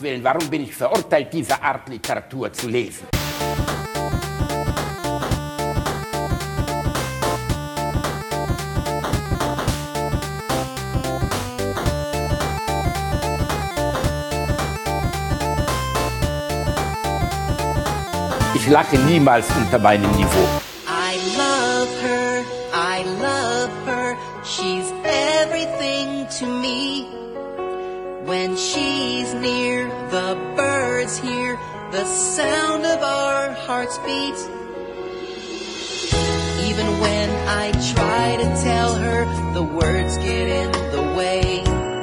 Willen, warum bin ich verurteilt, diese Art Literatur zu lesen? Ich lache niemals unter meinem Niveau. I love her, she's everything to me. When she's near, the birds hear the sound of our hearts beat. Even when I try to tell her, the words get in the way.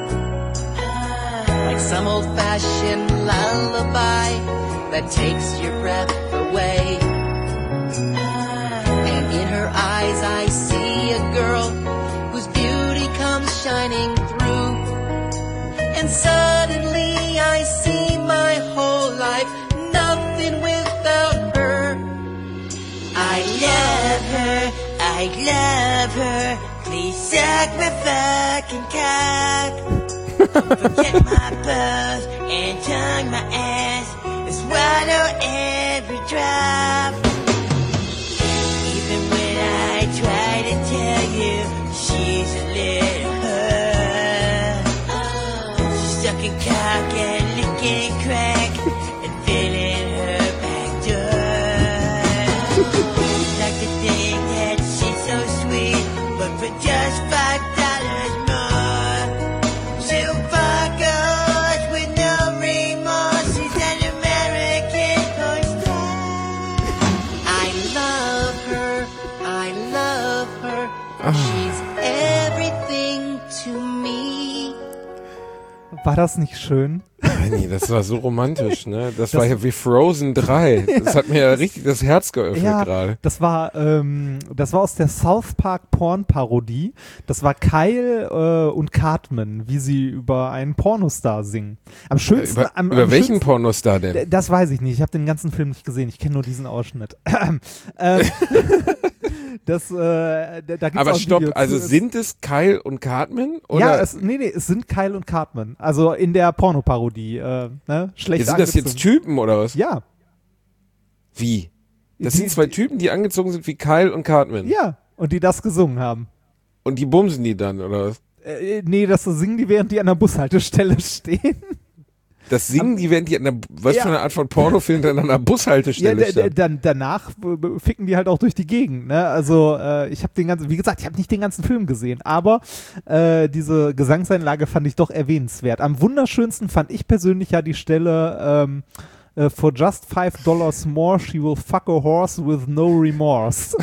Like some old-fashioned lullaby that takes your breath away. And in her eyes I see a girl whose beauty comes shining through. And suddenly I see my whole life, nothing without her. I love her, please suck my fucking cock. Forget my buzz and tongue my ass, and swallow every drop. Even when I try to tell you she's a little she's sucking cock and licking crack and filling her back door. Like to think that she's so sweet, but for just $5 more, she'll fuck us with no remorse. She's an American porn star. I love her, she's everything to me. War das nicht schön? Nee, das war so romantisch, ne? Das war ja wie Frozen 3. Das hat mir ja richtig das Herz geöffnet gerade. Das war aus der South Park Porn-Parodie. Das war Kyle und Cartman, wie sie über einen Pornostar singen. Am schönsten. Über welchen Pornostar denn? Das weiß ich nicht. Ich habe den ganzen Film nicht gesehen. Ich kenne nur diesen Ausschnitt. Da gibt's Aber auch stopp, Videos also zu. sind es Kyle und Cartman? Oder? Ja, es sind Kyle und Cartman. Also in der Pornoparodie. Schlecht Sind das jetzt Typen oder was? Ja. Wie? Das sind zwei Typen, die angezogen sind wie Kyle und Cartman. Ja, und die das gesungen haben. Und die bumsen die dann, oder was? Nee, das singen die, während die an der Bushaltestelle stehen. Das singen die, während die an der, was für eine Art von Pornofilm dann an der Bushaltestelle stehen? Danach ficken die halt auch durch die Gegend, ne? Also ich habe wie gesagt, ich habe nicht den ganzen Film gesehen, aber diese Gesangseinlage fand ich doch erwähnenswert. Am wunderschönsten fand ich persönlich ja die Stelle for just $5 more, she will fuck a horse with no remorse.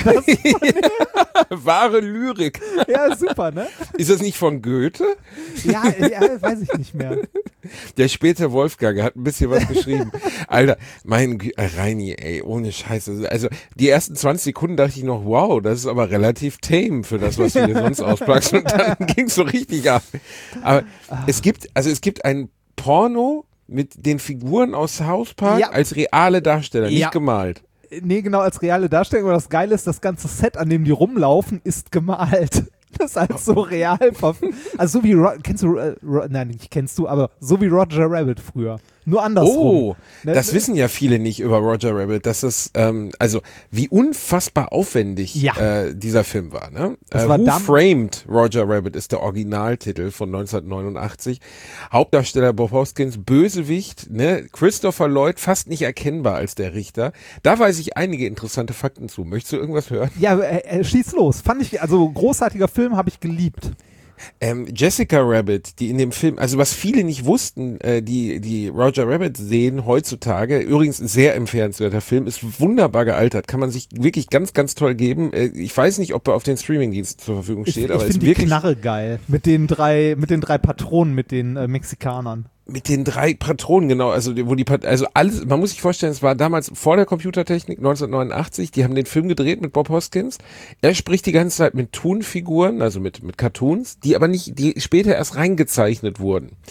Wahre Lyrik. Ja, super, ne? Ist das nicht von Goethe? Ja, weiß ich nicht mehr. Der späte Wolfgang hat ein bisschen was geschrieben. Alter, Reini, ey, ohne Scheiße. Also die ersten 20 Sekunden dachte ich noch, wow, das ist aber relativ tame für das, was du dir sonst auspackst. Und dann ging's so richtig ab. Aber es gibt ein Porno mit den Figuren aus South Park als reale Darsteller, nicht gemalt. Nee, genau, als reale Darstellung. Aber das Geile ist, das ganze Set, an dem die rumlaufen, ist gemalt. Das ist halt so real. Also so wie, nein, nicht kennst du, aber so wie Roger Rabbit früher. Nur andersrum. Oh, das wissen ja viele nicht über Roger Rabbit, dass es, also wie unfassbar aufwendig dieser Film war. Ne? Who Framed Roger Rabbit ist der Originaltitel von 1989. Hauptdarsteller Bob Hoskins, Bösewicht, ne? Christopher Lloyd, fast nicht erkennbar als der Richter. Da weiß ich einige interessante Fakten zu. Möchtest du irgendwas hören? Ja, schieß los. Fand ich, also großartiger Film, habe ich geliebt. Jessica Rabbit, die in dem Film, also was viele nicht wussten, die Roger Rabbit sehen heutzutage, übrigens ein sehr empfehlenswerter Film, ist wunderbar gealtert, kann man sich wirklich ganz, ganz toll geben. Ich weiß nicht, ob er auf den Streamingdiensten zur Verfügung steht, aber ich ist wirklich... Ich finde die Knarre geil, mit den drei Patronen, mit den Mexikanern. Mit den 3 Patronen, genau, also alles, man muss sich vorstellen, es war damals vor der Computertechnik, 1989, die haben den Film gedreht mit Bob Hoskins. Er spricht die ganze Zeit mit Toon-Figuren, also mit Cartoons, die aber nicht, die später erst reingezeichnet wurden.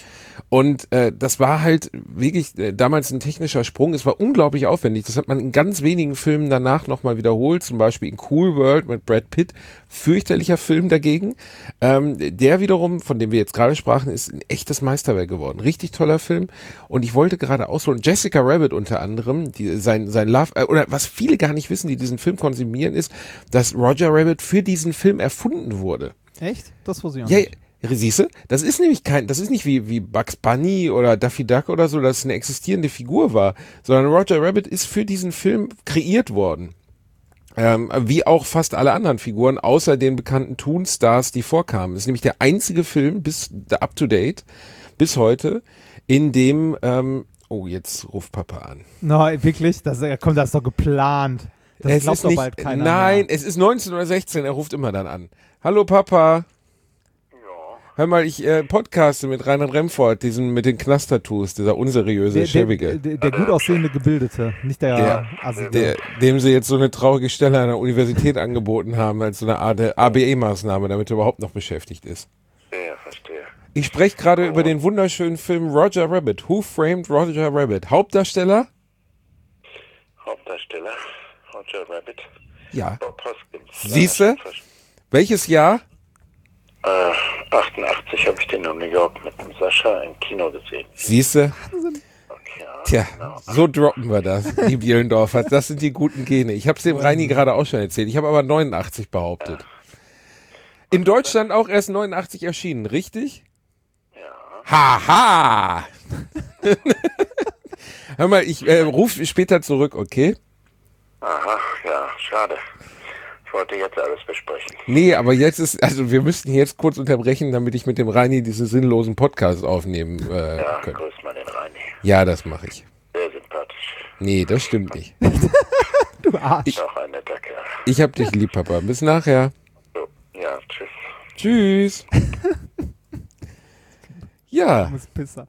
Und das war halt wirklich damals ein technischer Sprung. Es war unglaublich aufwendig. Das hat man in ganz wenigen Filmen danach nochmal wiederholt. Zum Beispiel in Cool World mit Brad Pitt. Fürchterlicher Film dagegen. Der wiederum, von dem wir jetzt gerade sprachen, ist ein echtes Meisterwerk geworden. Richtig toller Film. Und ich wollte gerade ausholen, Jessica Rabbit unter anderem, sein Love, oder was viele gar nicht wissen, die diesen Film konsumieren, ist, dass Roger Rabbit für diesen Film erfunden wurde. Echt? Das wusste ich auch nicht. Siehst du, das ist nämlich das ist nicht wie Bugs Bunny oder Daffy Duck oder so, dass es eine existierende Figur war, sondern Roger Rabbit ist für diesen Film kreiert worden. Wie auch fast alle anderen Figuren, außer den bekannten Toonstars, die vorkamen. Das ist nämlich der einzige Film up to date, bis heute, in dem, jetzt ruft Papa an. Nein, wirklich? Das ist doch geplant. Das glaubt doch bald keiner Nein, mehr. es ist 19 oder 16, er ruft immer dann an. Hallo Papa. Hör mal, ich podcaste mit Reinhard Remford, mit den Knast-Tattoos, dieser unseriöse, schäbige. Der gut aussehende Gebildete, nicht der dem sie jetzt so eine traurige Stelle an der Universität angeboten haben, als so eine Art ABE-Maßnahme, damit er überhaupt noch beschäftigt ist. Ja, verstehe. Ich spreche gerade über den wunderschönen Film Roger Rabbit. Who Framed Roger Rabbit? Hauptdarsteller? Roger Rabbit. Ja. Bob Hoskins. Siehste? Welches Jahr? 88 habe ich den in New York mit dem Sascha im Kino gesehen. Siehste? Okay, Tja, genau. so droppen wir das, die Bielendorfer. Das sind die guten Gene. Ich habe es dem Reini gerade auch schon erzählt. Ich habe aber 89 behauptet. In Deutschland auch erst 89 erschienen, richtig? Ja. Haha! Hör mal, ich rufe später zurück, okay? Aha, ja, schade. Ich wollte jetzt alles besprechen. Nee, aber wir müssten jetzt kurz unterbrechen, damit ich mit dem Reini diese sinnlosen Podcasts aufnehmen Ja, kann. grüß mal den Reini. Ja, das mache ich. Sehr sympathisch. Nee, das stimmt nicht. Du Arsch. Ist auch ein netter Kerl. Ich hab dich lieb, Papa. Bis nachher. So, ja, tschüss. Tschüss. Ja. Pisser.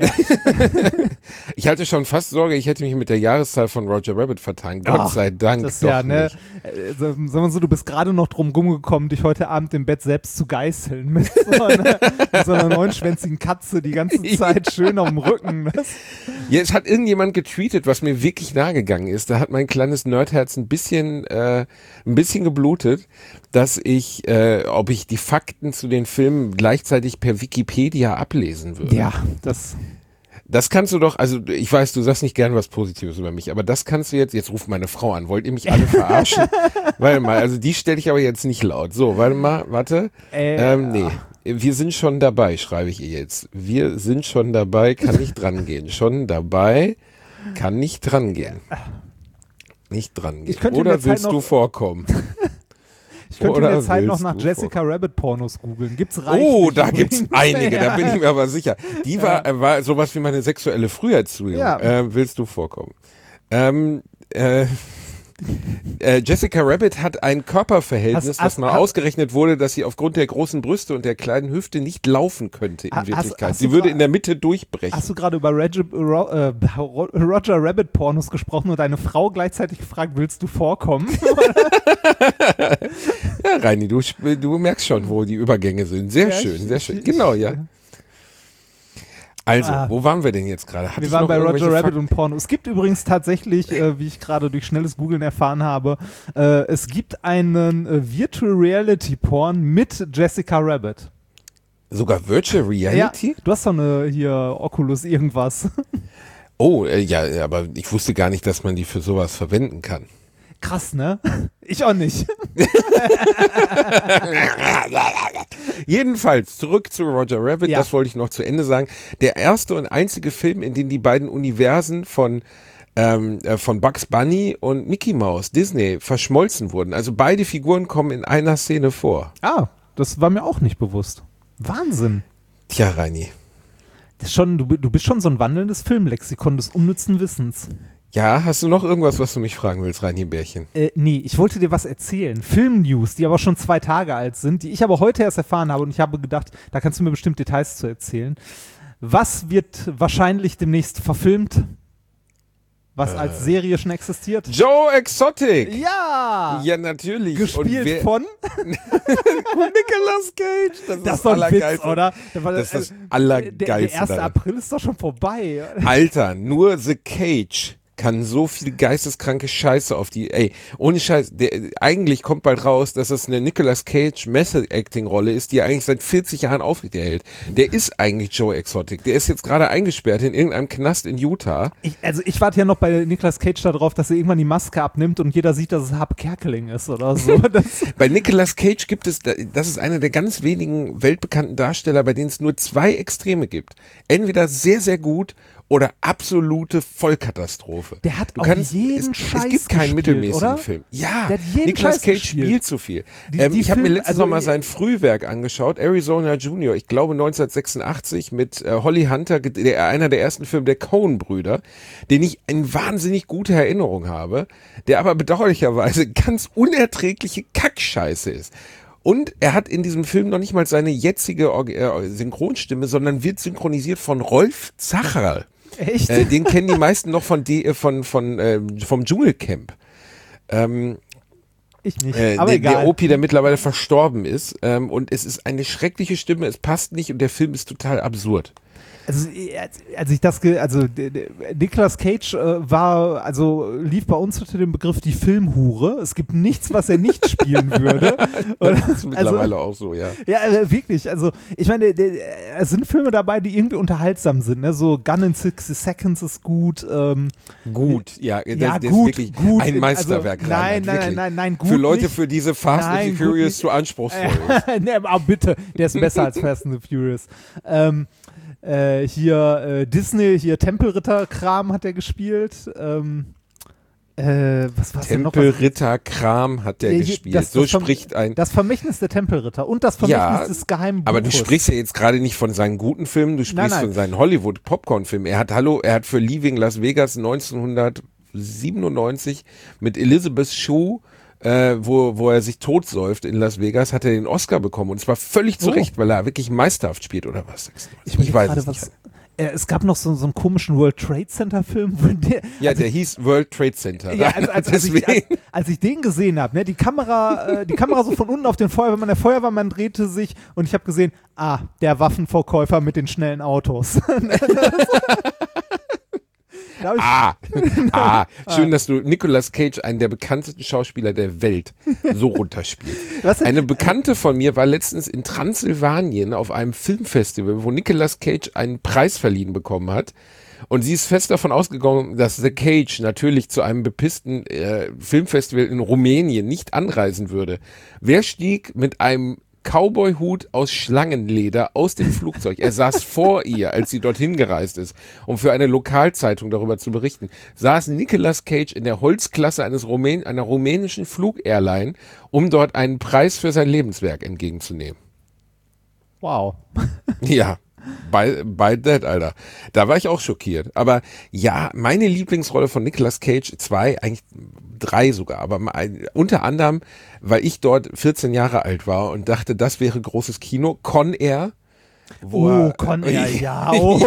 Ich hatte schon fast Sorge, ich hätte mich mit der Jahreszahl von Roger Rabbit vertan. Gott sei Dank das doch ja, ne? nicht. Sagen wir so, du bist gerade noch drum rumgekommen, dich heute Abend im Bett selbst zu geißeln mit so einer neunschwänzigen Katze die ganze Zeit schön auf dem Rücken. Ne? Jetzt hat irgendjemand getweetet, was mir wirklich nahegegangen ist. Da hat mein kleines Nerdherz ein bisschen geblutet, dass ob ich die Fakten zu den Filmen gleichzeitig per Wikipedia ablesen würde. Ja, das kannst du doch, also ich weiß, du sagst nicht gern was Positives über mich, aber das kannst du jetzt ruft meine Frau an, wollt ihr mich alle verarschen? Warte mal, also die stelle ich aber jetzt nicht laut. So, warte. Nee, wir sind schon dabei, schreibe ich ihr jetzt. Wir sind schon dabei, kann nicht dran gehen. Schon dabei, kann nicht dran gehen. Nicht dran gehen. Oder willst du vorkommen? Ich könnte in der Zeit noch nach Jessica Rabbit Pornos googeln. Gibt's reichlich? Oh, da gibt's einige, da bin ich mir aber sicher. Die war sowas wie meine sexuelle Früherziehung. Ja. Willst du vorkommen? Jessica Rabbit hat ein Körperverhältnis, das mal ausgerechnet wurde, dass sie aufgrund der großen Brüste und der kleinen Hüfte nicht laufen könnte in Wirklichkeit. Sie würde in der Mitte durchbrechen. Hast du gerade über Roger Rabbit Pornos gesprochen und deine Frau gleichzeitig gefragt, willst du vorkommen? Ja, Reini, du merkst schon, wo die Übergänge sind. Sehr schön, sehr schön. Genau, ja. Also, wo waren wir denn jetzt gerade? Wir waren bei Roger Rabbit und Porno. Es gibt übrigens tatsächlich, wie ich gerade durch schnelles Googlen erfahren habe, es gibt einen Virtual Reality Porn mit Jessica Rabbit. Sogar Virtual Reality? Ja, du hast doch hier Oculus irgendwas. Oh, ja, aber ich wusste gar nicht, dass man die für sowas verwenden kann. Krass, ne? Ich auch nicht. Jedenfalls, zurück zu Roger Rabbit, das wollte ich noch zu Ende sagen. Der erste und einzige Film, in dem die beiden Universen von Bugs Bunny und Mickey Mouse, Disney, verschmolzen wurden. Also beide Figuren kommen in einer Szene vor. Ah, das war mir auch nicht bewusst. Wahnsinn. Tja, Reini. Du bist schon so ein wandelndes Filmlexikon des unnützen Wissens. Ja, hast du noch irgendwas, was du mich fragen willst, Reini Bärchen? Nee, ich wollte dir was erzählen. Filmnews, die aber schon 2 Tage alt sind, die ich aber heute erst erfahren habe und ich habe gedacht, da kannst du mir bestimmt Details zu erzählen. Was wird wahrscheinlich demnächst verfilmt? Was als Serie schon existiert. Joe Exotic! Ja! Ja, natürlich. Gespielt von? Nicolas Cage! Das ist doch ein Witz, oder? Das ist das Allergeilste. Der 1. April ist doch schon vorbei. Alter, nur The Cage kann so viel geisteskranke Scheiße auf die, ohne Scheiß, eigentlich kommt bald raus, dass das eine Nicolas Cage Method-Acting-Rolle ist, die er eigentlich seit 40 Jahren aufrechterhält. Der ist eigentlich Joe Exotic. Der ist jetzt gerade eingesperrt in irgendeinem Knast in Utah. Ich warte ja noch bei Nicolas Cage darauf, dass er irgendwann die Maske abnimmt und jeder sieht, dass es Hab Kerkeling ist oder so. Bei Nicolas Cage gibt es, das ist einer der ganz wenigen weltbekannten Darsteller, bei denen es nur 2 Extreme gibt. Entweder sehr, sehr gut oder absolute Vollkatastrophe. Der hat jeden Scheiß Es gibt keinen gespielt, mittelmäßigen oder? Film. Ja, der hat jeden Nicolas Scheiß Cage gespielt. spielt zu viel. Die Ich habe mir Filme, letztens noch mal sein Frühwerk angeschaut, Arizona Junior, ich glaube 1986 mit Holly Hunter, einer der ersten Filme der Coen-Brüder, den ich in wahnsinnig gute Erinnerung habe, der aber bedauerlicherweise ganz unerträgliche Kackscheiße ist. Und er hat in diesem Film noch nicht mal seine jetzige Synchronstimme, sondern wird synchronisiert von Rolf Zacherl. Echt? Den kennen die meisten noch vom Dschungelcamp. Ich nicht, aber egal. Der Opi, der mittlerweile verstorben ist. Und es ist eine schreckliche Stimme, es passt nicht und der Film ist total absurd. Also Nicolas Cage lief bei uns unter dem Begriff die Filmhure. Es gibt nichts, was er nicht spielen würde. Das ist mittlerweile auch so, ja. Ja, wirklich. Also ich meine, es sind Filme dabei, die irgendwie unterhaltsam sind. Ne? So Gun in 60 Seconds ist gut. Gut, ja. Der gut, ist wirklich gut. ein Meisterwerk. Also, nein, gut für Leute, nicht. für diese Fast and the Furious zu anspruchsvoll ist. Nee, aber bitte, der ist besser als Fast and the Furious. Disney, Tempelritter-Kram hat er gespielt. Was war's denn noch? Tempelritter-Kram hat er gespielt. Das Vermächtnis der Tempelritter und das Vermächtnis des geheimen Buches. Aber du sprichst ja jetzt gerade nicht von seinen guten Filmen, du sprichst von seinen Hollywood-Popcorn-Filmen. Er hat für Leaving Las Vegas 1997 mit Elizabeth Shue, wo er sich totsäuft in Las Vegas, hat er den Oscar bekommen und zwar völlig zu Recht, weil er wirklich meisterhaft spielt, oder was? Ich weiß es nicht. Es gab noch so einen komischen World Trade Center Film. Der hieß World Trade Center. Ja, als ich den gesehen habe, ne, die Kamera so von unten auf den Feuerwehrmann, der Feuerwehrmann drehte sich und ich habe gesehen, der Waffenverkäufer mit den schnellen Autos. Schön, dass du Nicolas Cage, einen der bekanntesten Schauspieler der Welt, so runterspielst. Eine Bekannte von mir war letztens in Transsilvanien auf einem Filmfestival, wo Nicolas Cage einen Preis verliehen bekommen hat. Und sie ist fest davon ausgegangen, dass The Cage natürlich zu einem bepissten Filmfestival in Rumänien nicht anreisen würde. Wer stieg mit einem Cowboy-Hut aus Schlangenleder aus dem Flugzeug? Er saß vor ihr, als sie dorthin gereist ist, um für eine Lokalzeitung darüber zu berichten. Saß Nicolas Cage in der Holzklasse einer rumänischen Flugairline, um dort einen Preis für sein Lebenswerk entgegenzunehmen. Wow. Ja. By that, Alter. Da war ich auch schockiert. Aber ja, meine Lieblingsrolle von Nicolas Cage, 2, eigentlich 3 sogar, aber unter anderem, weil ich dort 14 Jahre alt war und dachte, das wäre großes Kino, Con Air. Con Air, ja.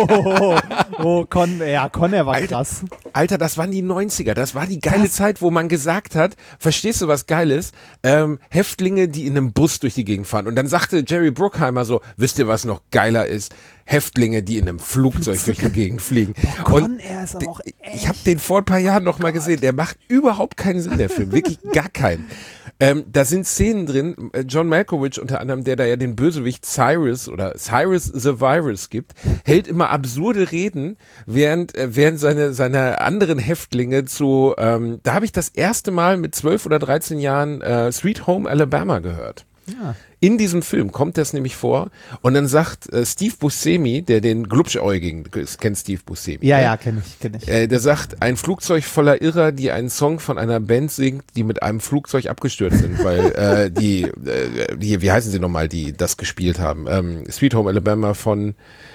Con Air war krass. Alter, das waren die 90er. Das war die geile Zeit, wo man gesagt hat, verstehst du, was geil ist? Häftlinge, die in einem Bus durch die Gegend fahren. Und dann sagte Jerry Bruckheimer so, wisst ihr, was noch geiler ist? Häftlinge, die in einem Flugzeug durch die Gegend fliegen. Con Air ist aber auch echt. Ich habe den vor ein paar Jahren noch mal gesehen. Der macht überhaupt keinen Sinn, der Film. Wirklich gar keinen. Da sind Szenen drin, John Malkovich unter anderem, der da ja den Bösewicht Cyrus the Virus gibt, hält immer absurde Reden, während seine anderen Häftlinge da habe ich das erste Mal mit 12 oder 13 Jahren Sweet Home Alabama gehört. Ja. In diesem Film kommt das nämlich vor und dann sagt Steve Buscemi, der den Glubschäugigen, kennt Steve Buscemi? Ja, kenn ich. Der sagt, ein Flugzeug voller Irrer, die einen Song von einer Band singt, die mit einem Flugzeug abgestürzt sind, weil wie heißen sie nochmal, die das gespielt haben? Sweet Home Alabama von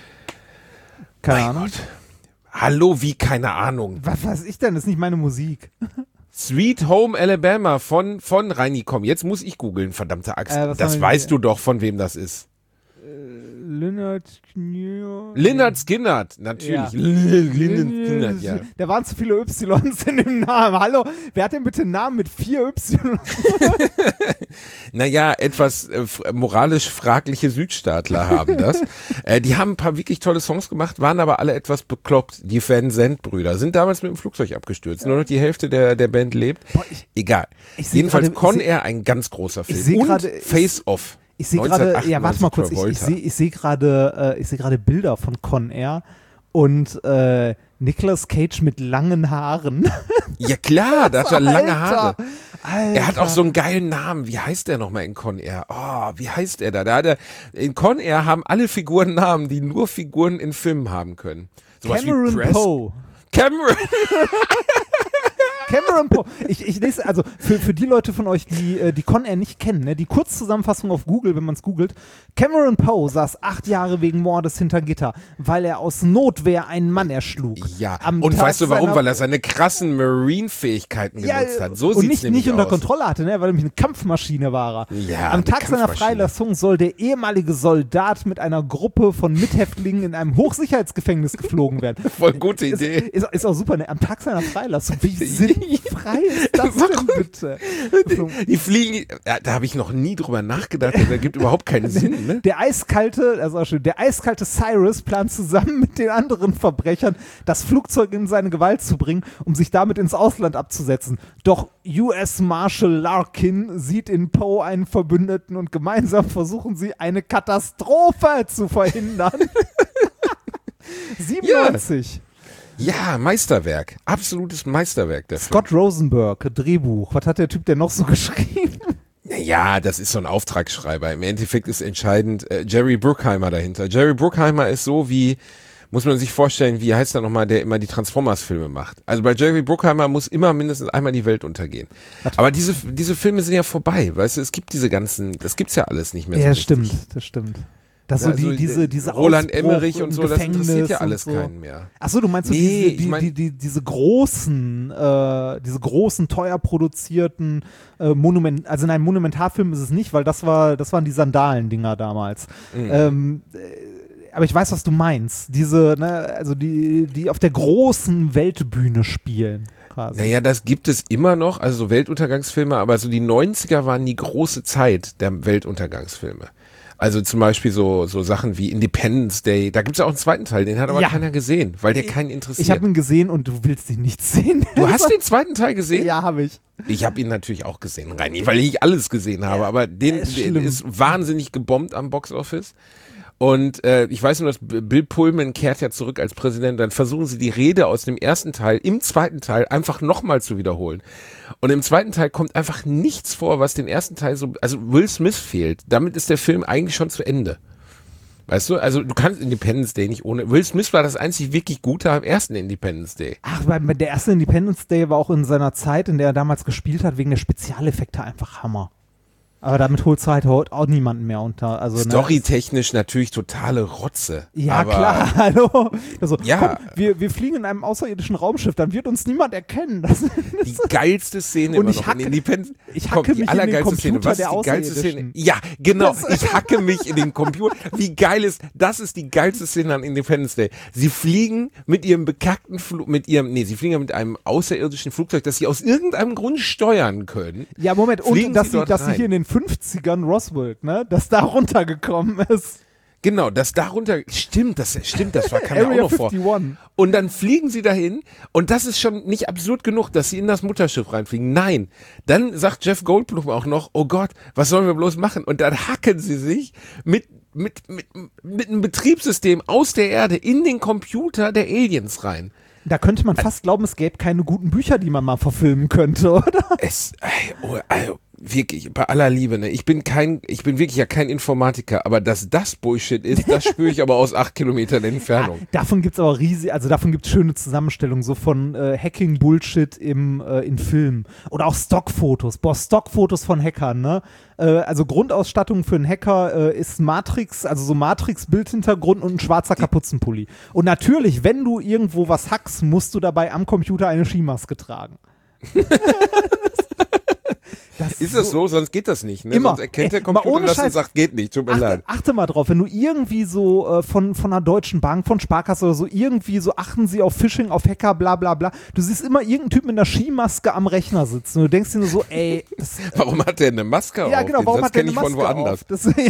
keine Ahnung. Gott. Hallo, wie keine Ahnung. Was weiß ich denn? Das ist nicht meine Musik. Sweet Home Alabama von Reini, komm, jetzt muss ich googeln, verdammte Axt. Das weißt du doch, von wem das ist. Lynyrd Skynyrd, natürlich. Ja. Lynyrd Skynyrd, ja. Da waren zu viele Ys in dem Namen. Hallo, wer hat denn bitte einen Namen mit 4 Y? Naja, etwas moralisch fragliche Südstaatler haben das. Die haben ein paar wirklich tolle Songs gemacht, waren aber alle etwas bekloppt. Die Van Zandt-Brüder sind damals mit dem Flugzeug abgestürzt. Nur noch die Hälfte der Band lebt. Boah, Egal. Jedenfalls Con Air, ein ganz großer Film. Und Face Off. Ich sehe gerade, ja, warte mal kurz, ich sehe gerade Bilder von Con Air und Nicolas Cage mit langen Haaren. Ja klar, da hat er lange Haare. Alter. Er hat auch so einen geilen Namen. Wie heißt der nochmal in Con Air? Oh, wie heißt er da? In Con Air haben alle Figuren Namen, die nur Figuren in Filmen haben können. Sowas Cameron Poe. Cameron Poe. Ich lese, also für die Leute von euch, die Con Air nicht kennen, ne, die Kurzzusammenfassung auf Google, wenn man es googelt: Cameron Poe saß 8 Jahre wegen Mordes hinter Gitter, weil er aus Notwehr einen Mann erschlug. Ja, und weißt du warum? Weil er seine krassen Marine-Fähigkeiten genutzt hat. So und sieht's nämlich nicht unter aus. Kontrolle hatte, ne, weil er nämlich eine Kampfmaschine war. Ja, am Tag seiner Freilassung soll der ehemalige Soldat mit einer Gruppe von Mithäftlingen in einem Hochsicherheitsgefängnis geflogen werden. Voll gute Idee. Ist auch super, ne? Am Tag seiner Freilassung. Wie sinnfrei ist das denn bitte? Die fliegen, da habe ich noch nie drüber nachgedacht, das ergibt überhaupt keinen Sinn. Ne? Der eiskalte Cyrus plant zusammen mit den anderen Verbrechern, das Flugzeug in seine Gewalt zu bringen, um sich damit ins Ausland abzusetzen. Doch US Marshal Larkin sieht in Poe einen Verbündeten und gemeinsam versuchen sie, eine Katastrophe zu verhindern. 97. Ja, Meisterwerk. Absolutes Meisterwerk. Der Scott Film. Rosenberg, Drehbuch. Was hat der Typ denn noch so geschrieben? Ja, das ist so ein Auftragsschreiber. Im Endeffekt ist entscheidend Jerry Bruckheimer dahinter. Jerry Bruckheimer ist so wie, muss man sich vorstellen, wie heißt er nochmal, der immer die Transformers-Filme macht. Also bei Jerry Bruckheimer muss immer mindestens einmal die Welt untergehen. Aber diese Filme sind ja vorbei, weißt du, es gibt das gibt's ja alles nicht mehr so richtig. Das stimmt. Das so diese Roland Emmerich und so, das Gefängnis interessiert ja alles so. Keinen mehr. Achso, du meinst so diese großen, teuer produzierten Monumentarfilm ist es nicht, weil das waren die Sandalen-Dinger damals. Mhm. Aber ich weiß, was du meinst. Diese, ne, also die auf der großen Weltbühne spielen. Quasi. Naja, das gibt es immer noch, also so Weltuntergangsfilme, aber so die 90er waren die große Zeit der Weltuntergangsfilme. Also zum Beispiel so Sachen wie Independence Day, da gibt es ja auch einen zweiten Teil, den hat aber keiner gesehen, weil der keinen interessiert. Ich habe ihn gesehen und du willst ihn nicht sehen. Du hast den zweiten Teil gesehen? Ja, habe ich. Ich habe ihn natürlich auch gesehen, Reini, weil ich alles gesehen habe, aber der ist wahnsinnig gebombt am Boxoffice. Und ich weiß nur, dass Bill Pullman kehrt ja zurück als Präsident, dann versuchen sie die Rede aus dem ersten Teil im zweiten Teil einfach nochmal zu wiederholen. Und im zweiten Teil kommt einfach nichts vor, was den ersten Teil so, also Will Smith fehlt. Damit ist der Film eigentlich schon zu Ende. Weißt du, also du kannst Independence Day nicht ohne, Will Smith war das einzig wirklich Gute am ersten Independence Day. Ach, der erste Independence Day war auch in seiner Zeit, in der er damals gespielt hat, wegen der Spezialeffekte einfach Hammer. Aber damit holst du halt auch niemanden mehr unter. Also, storytechnisch natürlich totale Rotze. Ja, aber klar, hallo. Also, ja. Guck, wir fliegen in einem außerirdischen Raumschiff, dann wird uns niemand erkennen. Die geilste Szene und immer noch in Independence. Ich hacke mich in den Computer Szene. Was ist die geilste Szene? Ja, genau. Ich hacke mich in den Computer. Wie geil ist, das ist die geilste Szene an Independence Day. Sie fliegen mit ihrem bekackten sie fliegen ja mit einem außerirdischen Flugzeug, das sie aus irgendeinem Grund steuern können. Ja, Moment, und dass sie hier in den 50ern Roswell, ne, dass da runtergekommen ist. Genau, das darunter, stimmt, das kam ja auch noch vor. Und dann fliegen sie dahin und das ist schon nicht absurd genug, dass sie in das Mutterschiff reinfliegen. Nein, dann sagt Jeff Goldblum auch noch, oh Gott, was sollen wir bloß machen? Und dann hacken sie sich mit einem Betriebssystem aus der Erde in den Computer der Aliens rein. Da könnte man fast glauben, es gäbe keine guten Bücher, die man mal verfilmen könnte, oder? Wirklich, bei aller Liebe, ne? Ich bin wirklich ja kein Informatiker, aber dass das Bullshit ist, das spüre ich aber aus 8 Kilometern Entfernung. Ja, davon gibt's aber davon gibt's schöne Zusammenstellungen, so von Hacking-Bullshit in Filmen. Oder auch Stockfotos. Stockfotos von Hackern, ne? Also Grundausstattung für einen Hacker ist Matrix, also so Matrix-Bildhintergrund und ein schwarzer Kapuzenpulli. Und natürlich, wenn du irgendwo was hackst, musst du dabei am Computer eine Skimaske tragen. Ist das so? Sonst geht das nicht. Ne? Immer. Sonst erkennt der Computer das und sagt, geht nicht, tut mir leid. Achte mal drauf, wenn du irgendwie so von einer Deutschen Bank, von Sparkasse oder so, irgendwie so achten sie auf Phishing, auf Hacker, bla bla bla. Du siehst immer irgendeinen Typ mit einer Skimaske am Rechner sitzen und du denkst dir nur so, ey. Warum hat der eine Maske auf? Ja, genau, warum hat der eine Maske Maske von woanders.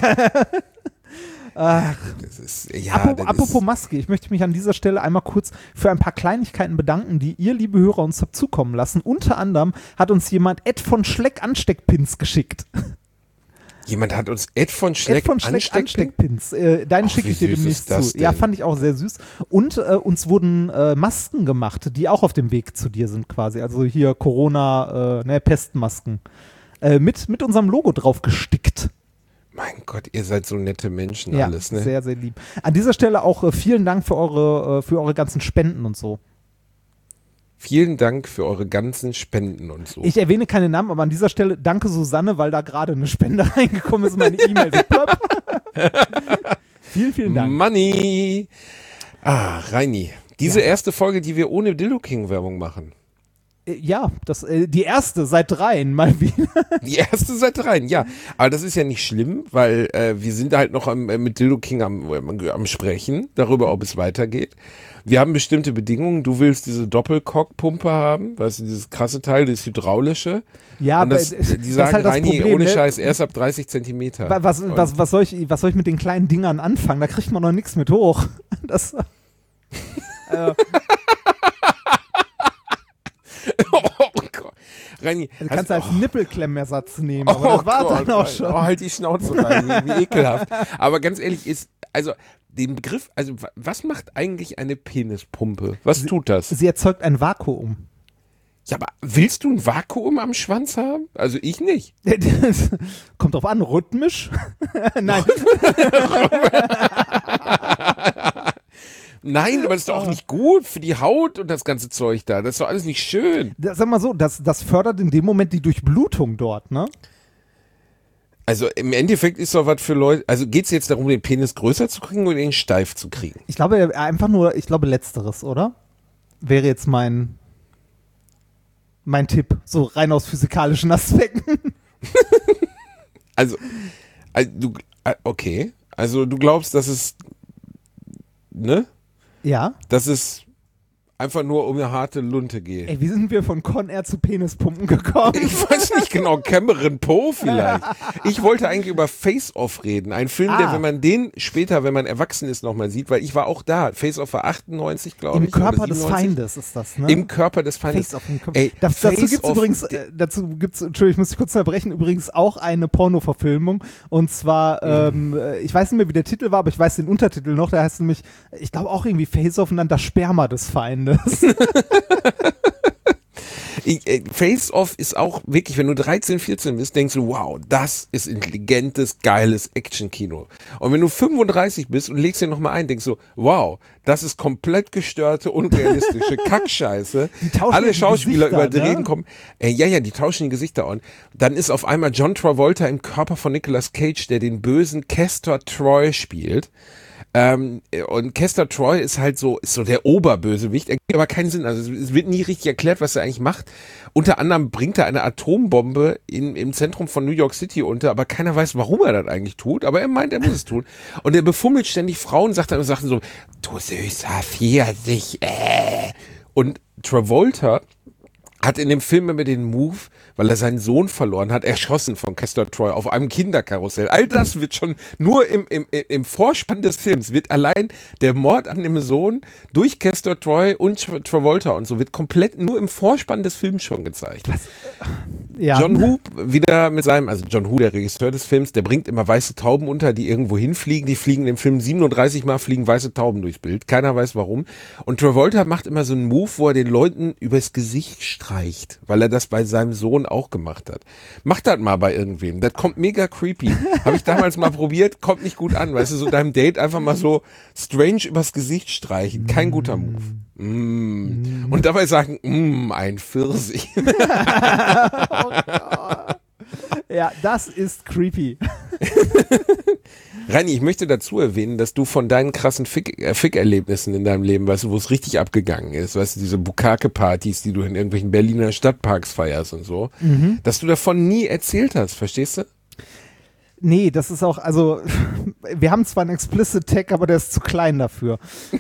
Ach. Das ist, Apropos Maske, ich möchte mich an dieser Stelle einmal kurz für ein paar Kleinigkeiten bedanken, die ihr, liebe Hörer, uns habt zukommen lassen. Unter anderem hat uns jemand Ed von Schleck Ansteckpins geschickt. Jemand hat uns Ed von Schleck Ansteckpins. Deinen schicke ich dir demnächst zu. Ja, fand ich auch sehr süß. Und uns wurden Masken gemacht, die auch auf dem Weg zu dir sind quasi. Also hier Corona, Pestmasken. Mit unserem Logo drauf gestickt. Mein Gott, ihr seid so nette Menschen ja, alles, ne? Sehr, sehr lieb. An dieser Stelle auch vielen Dank für eure ganzen Spenden und so. Vielen Dank für eure ganzen Spenden und so. Ich erwähne keine Namen, aber an dieser Stelle danke Susanne, weil da gerade eine Spende reingekommen ist, meine E-Mail. Vielen, vielen Dank. Money. Reini, diese erste Folge, die wir ohne Dildo King Werbung machen. Ja, die erste seit 3 mal wieder. Die erste seit 3, ja. Aber das ist ja nicht schlimm, weil wir sind halt noch mit Dildo King am Sprechen darüber, ob es weitergeht. Wir haben bestimmte Bedingungen. Du willst diese Doppelcock-Pumpe haben, weißt du, dieses krasse Teil, das hydraulische. Ja, und die sagen, halt Reini, Problem, ohne Scheiß, erst ab 30 Zentimeter. Was soll ich mit den kleinen Dingern anfangen? Da kriegt man noch nichts mit hoch. Das oh Gott. Reini, du kannst als Nippelklemmersatz nehmen, aber das war dann auch schon. Oh, halt die Schnauze rein, wie ekelhaft. Aber ganz ehrlich, den Begriff, also was macht eigentlich eine Penispumpe? Was tut das? Sie erzeugt ein Vakuum. Ja, aber willst du ein Vakuum am Schwanz haben? Also ich nicht. Kommt drauf an, rhythmisch? Nein. Nein, aber das ist doch auch nicht gut für die Haut und das ganze Zeug da. Das ist doch alles nicht schön. Sag mal so, das fördert in dem Moment die Durchblutung dort, ne? Also im Endeffekt ist doch was für Leute, also geht es jetzt darum, den Penis größer zu kriegen oder den steif zu kriegen? Ich glaube letzteres, oder? Wäre jetzt mein Tipp, so rein aus physikalischen Aspekten. Also du glaubst, dass es, ne? Ja. Dass es einfach nur um eine harte Lunte geht. Ey, wie sind wir von Con Air zu Penispumpen gekommen? Ich weiß nicht genau, Cameron Poe vielleicht. Ich wollte eigentlich über Face Off reden. Ein Film, der, wenn man den später, wenn man erwachsen ist, nochmal sieht, weil ich war auch da. Face Off war 98, glaube ich. Im Körper des Feindes ist das, ne? Im Körper des Feindes. Face Off im Körper. Ey, dazu gibt's, Entschuldigung, ich muss dich kurz unterbrechen, übrigens auch eine Porno-Verfilmung. Und zwar, ich weiß nicht mehr, wie der Titel war, aber ich weiß den Untertitel noch. Der heißt nämlich, ich glaube auch irgendwie Face Off und dann das Sperma des Feindes. Face Off ist auch wirklich, wenn du 13, 14 bist, denkst du, wow, das ist intelligentes, geiles Action-Kino. Und wenn du 35 bist und legst dir nochmal ein, denkst du, wow, das ist komplett gestörte, unrealistische Kackscheiße. Alle Schauspieler überdrehen, kommen. Die tauschen die Gesichter an. Dann ist auf einmal John Travolta im Körper von Nicolas Cage, der den bösen Castor Troy spielt. Und Castor Troy ist halt so der Oberbösewicht, er gibt aber keinen Sinn, also es wird nie richtig erklärt, was er eigentlich macht. Unter anderem bringt er eine Atombombe im Zentrum von New York City unter, aber keiner weiß, warum er das eigentlich tut, aber er meint, er muss es tun. Und er befummelt ständig Frauen, sagt dann so, du süßer Pfirsich, Und Travolta hat in dem Film immer den Move, weil er seinen Sohn verloren hat, erschossen von Castor Troy auf einem Kinderkarussell. All das wird schon nur im Vorspann des Films, wird allein der Mord an dem Sohn durch Castor Troy und Travolta und so, wird komplett nur im Vorspann des Films schon gezeigt. Ja. John Woo wieder mit seinem, also John Woo, der Regisseur des Films, der bringt immer weiße Tauben unter, die irgendwo hinfliegen. Die fliegen im Film 37 Mal, fliegen weiße Tauben durchs Bild. Keiner weiß warum. Und Travolta macht immer so einen Move, wo er den Leuten übers Gesicht streicht, weil er das bei seinem Sohn auch gemacht hat. Macht das mal bei irgendwem. Das kommt mega creepy. Habe ich damals mal probiert, kommt nicht gut an. Weißt du, so deinem Date einfach mal so strange übers Gesicht streichen. Kein guter Move. Und dabei sagen, ein Pfirsich. Oh Gott. Ja, das ist creepy. Reini, ich möchte dazu erwähnen, dass du von deinen krassen Fick-Erlebnissen in deinem Leben, weißt du, wo es richtig abgegangen ist, weißt du, diese Bukake-Partys, die du in irgendwelchen Berliner Stadtparks feierst und so, dass du davon nie erzählt hast, verstehst du? Nee, das ist auch, also, wir haben zwar einen Explicit Tag, aber der ist zu klein dafür.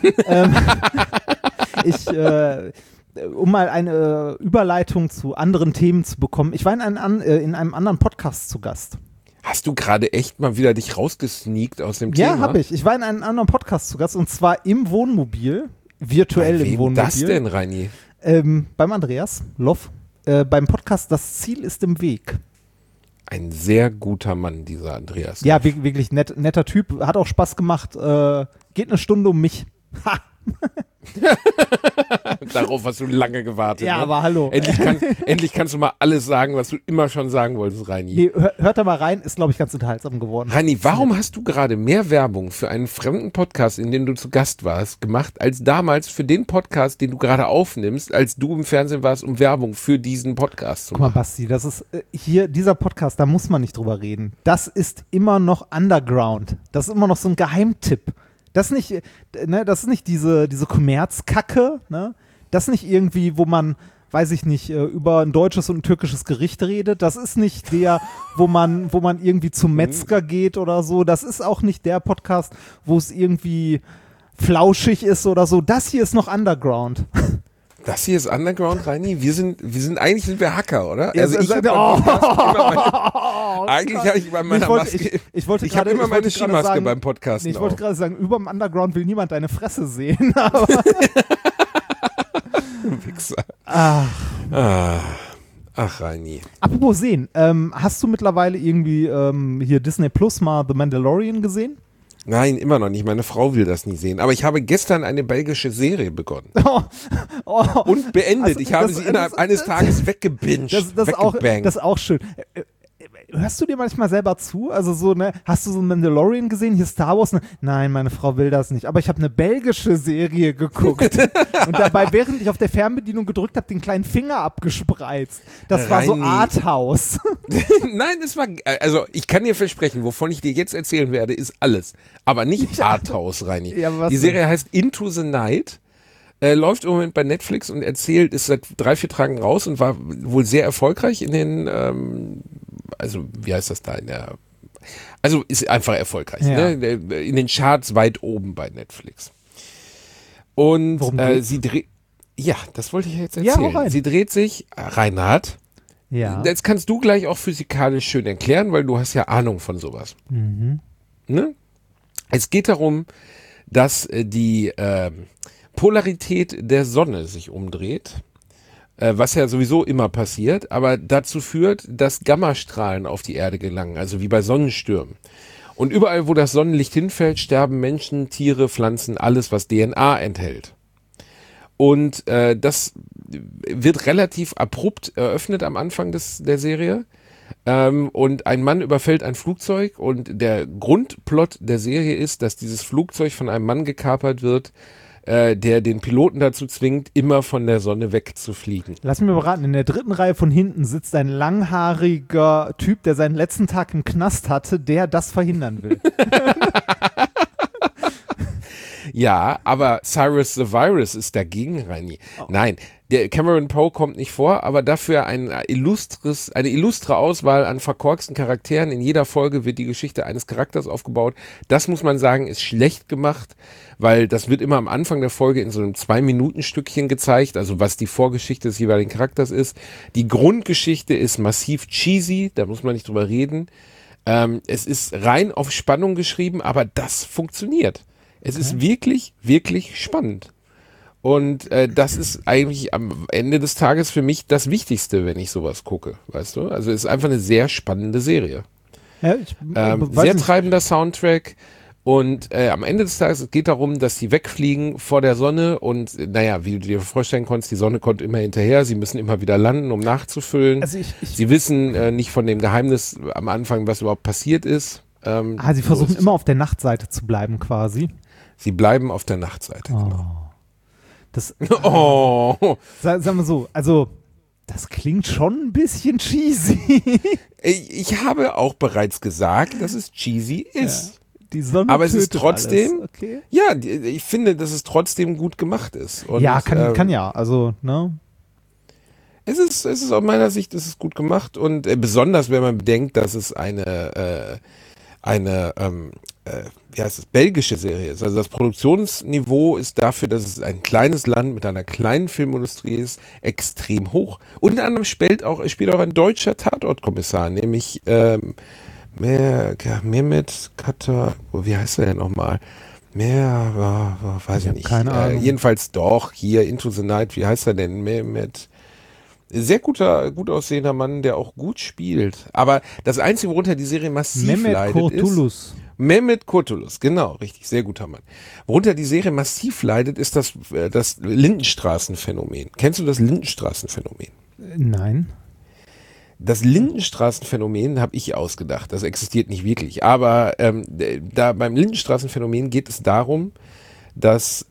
Um mal eine Überleitung zu anderen Themen zu bekommen, ich war in einem anderen Podcast zu Gast. Hast du gerade echt mal wieder dich rausgesneakt aus dem Thema? Ja, habe ich. Ich war in einem anderen Podcast zu Gast und zwar im Wohnmobil, virtuell im Wohnmobil. Was denn, Reini? Beim Andreas Loff, beim Podcast Das Ziel ist im Weg. Ein sehr guter Mann, dieser Andreas. Ja, wirklich netter Typ, hat auch Spaß gemacht, geht eine Stunde um mich. Ha! Darauf hast du lange gewartet. Ja, ne? aber hallo. Endlich kannst du mal alles sagen, was du immer schon sagen wolltest, Reini. Nee, hört da mal rein, ist, glaube ich, ganz unterhaltsam geworden. Reini, warum hast du gerade mehr Werbung für einen fremden Podcast, in dem du zu Gast warst, gemacht, als damals für den Podcast, den du gerade aufnimmst, als du im Fernsehen warst, um Werbung für diesen Podcast zu machen? Guck mal, Basti, das ist hier, dieser Podcast, da muss man nicht drüber reden. Das ist immer noch Underground. Das ist immer noch so ein Geheimtipp. Das ist nicht diese Kommerzkacke, ne? Das ist nicht irgendwie, wo man, weiß ich nicht, über ein deutsches und ein türkisches Gericht redet. Das ist nicht der, wo man irgendwie zum Metzger geht oder so. Das ist auch nicht der Podcast, wo es irgendwie flauschig ist oder so. Das hier ist noch Underground. Das hier ist Underground, Reini. Eigentlich sind wir Hacker, oder? Ja, also ich habe eigentlich habe ich bei meiner Maske. Ich habe immer meine Skimaske beim Podcasten. Ich wollte gerade sagen, über dem Underground will niemand deine Fresse sehen. Aber Wichser. Ach, Reini. Apropos sehen, hast du mittlerweile irgendwie hier Disney Plus mal The Mandalorian gesehen? Nein, immer noch nicht. Meine Frau will das nie sehen. Aber ich habe gestern eine belgische Serie begonnen. Und beendet. Also, ich habe sie innerhalb eines Tages weggebinged. Das ist auch schön. Hörst du dir manchmal selber zu? Also so, ne, hast du so Mandalorian gesehen, hier Star Wars? Ne? Nein, meine Frau will das nicht. Aber ich habe eine belgische Serie geguckt. Und dabei, während ich auf der Fernbedienung gedrückt habe, den kleinen Finger abgespreizt. Das war so Arthouse. Nein, also ich kann dir versprechen, wovon ich dir jetzt erzählen werde, ist alles. Aber nicht Arthouse, Reini. Ja, die Serie heißt Into the Night. Läuft im Moment bei Netflix und ist seit 3-4 Tagen raus und war wohl sehr erfolgreich in den, also wie heißt das da, also ist einfach erfolgreich, ja. Ne? In den Charts weit oben bei Netflix. Und ja, das wollte ich jetzt erzählen. Ja, sie dreht sich, Reinhard, ja. Das kannst du gleich auch physikalisch schön erklären, weil du hast ja Ahnung von sowas. Mhm. Ne? Es geht darum, dass die Polarität der Sonne sich umdreht, was ja sowieso immer passiert, aber dazu führt, dass Gammastrahlen auf die Erde gelangen, also wie bei Sonnenstürmen. Und überall, wo das Sonnenlicht hinfällt, sterben Menschen, Tiere, Pflanzen, alles, was DNA enthält. Und das wird relativ abrupt eröffnet am Anfang der Serie. Und ein Mann überfällt ein Flugzeug und der Grundplot der Serie ist, dass dieses Flugzeug von einem Mann gekapert wird, der den Piloten dazu zwingt, immer von der Sonne wegzufliegen. Lass mich mal beraten, in der 3. Reihe von hinten sitzt ein langhaariger Typ, der seinen letzten Tag im Knast hatte, der das verhindern will. Ja, aber Cyrus the Virus ist dagegen, Reini. Oh. Nein, der Cameron Poe kommt nicht vor, aber dafür eine illustre Auswahl an verkorksten Charakteren. In jeder Folge wird die Geschichte eines Charakters aufgebaut. Das muss man sagen, ist schlecht gemacht, weil das wird immer am Anfang der Folge in so einem 2-Minuten-Stückchen gezeigt, also was die Vorgeschichte des jeweiligen Charakters ist. Die Grundgeschichte ist massiv cheesy, da muss man nicht drüber reden. Es ist rein auf Spannung geschrieben, aber das funktioniert. Es ist wirklich, wirklich spannend. Und das ist eigentlich am Ende des Tages für mich das Wichtigste, wenn ich sowas gucke, weißt du? Also es ist einfach eine sehr spannende Serie. Ja, sehr treibender Soundtrack und am Ende des Tages es geht darum, dass sie wegfliegen vor der Sonne und naja, wie du dir vorstellen konntest, die Sonne kommt immer hinterher, sie müssen immer wieder landen, um nachzufüllen. Also sie wissen nicht von dem Geheimnis am Anfang, was überhaupt passiert ist. Sie versuchen immer auf der Nachtseite zu bleiben quasi. Sie bleiben auf der Nachtseite, genau. Sagen wir so, also das klingt schon ein bisschen cheesy. Ich habe auch bereits gesagt, dass es cheesy ist. Die Sonne aber es ist tötet trotzdem, alles. Okay. ja, ich finde, dass es trotzdem gut gemacht ist. Und, ja, kann ja, also, ne? Es ist aus meiner Sicht, es ist gut gemacht und besonders, wenn man bedenkt, dass es eine wie heißt es, belgische Serie ist. Also das Produktionsniveau ist dafür, dass es ein kleines Land mit einer kleinen Filmindustrie ist, extrem hoch. Unter anderem spielt auch ein deutscher Tatortkommissar, nämlich Mehmet Katar, wie heißt er denn nochmal? Weiß ich nicht. Keine Ahnung. Jedenfalls doch, hier Into the Night, wie heißt er denn? Mehmet. Sehr gut aussehender Mann, der auch gut spielt. Aber das Einzige, worunter die Serie massiv leidet, ist Mehmet Kurtulus, genau, richtig, sehr guter Mann. Worunter die Serie massiv leidet, ist das Lindenstraßenphänomen. Kennst du das Lindenstraßenphänomen? Nein. Das Lindenstraßenphänomen habe ich ausgedacht. Das existiert nicht wirklich. Aber da beim Lindenstraßenphänomen geht es darum, dass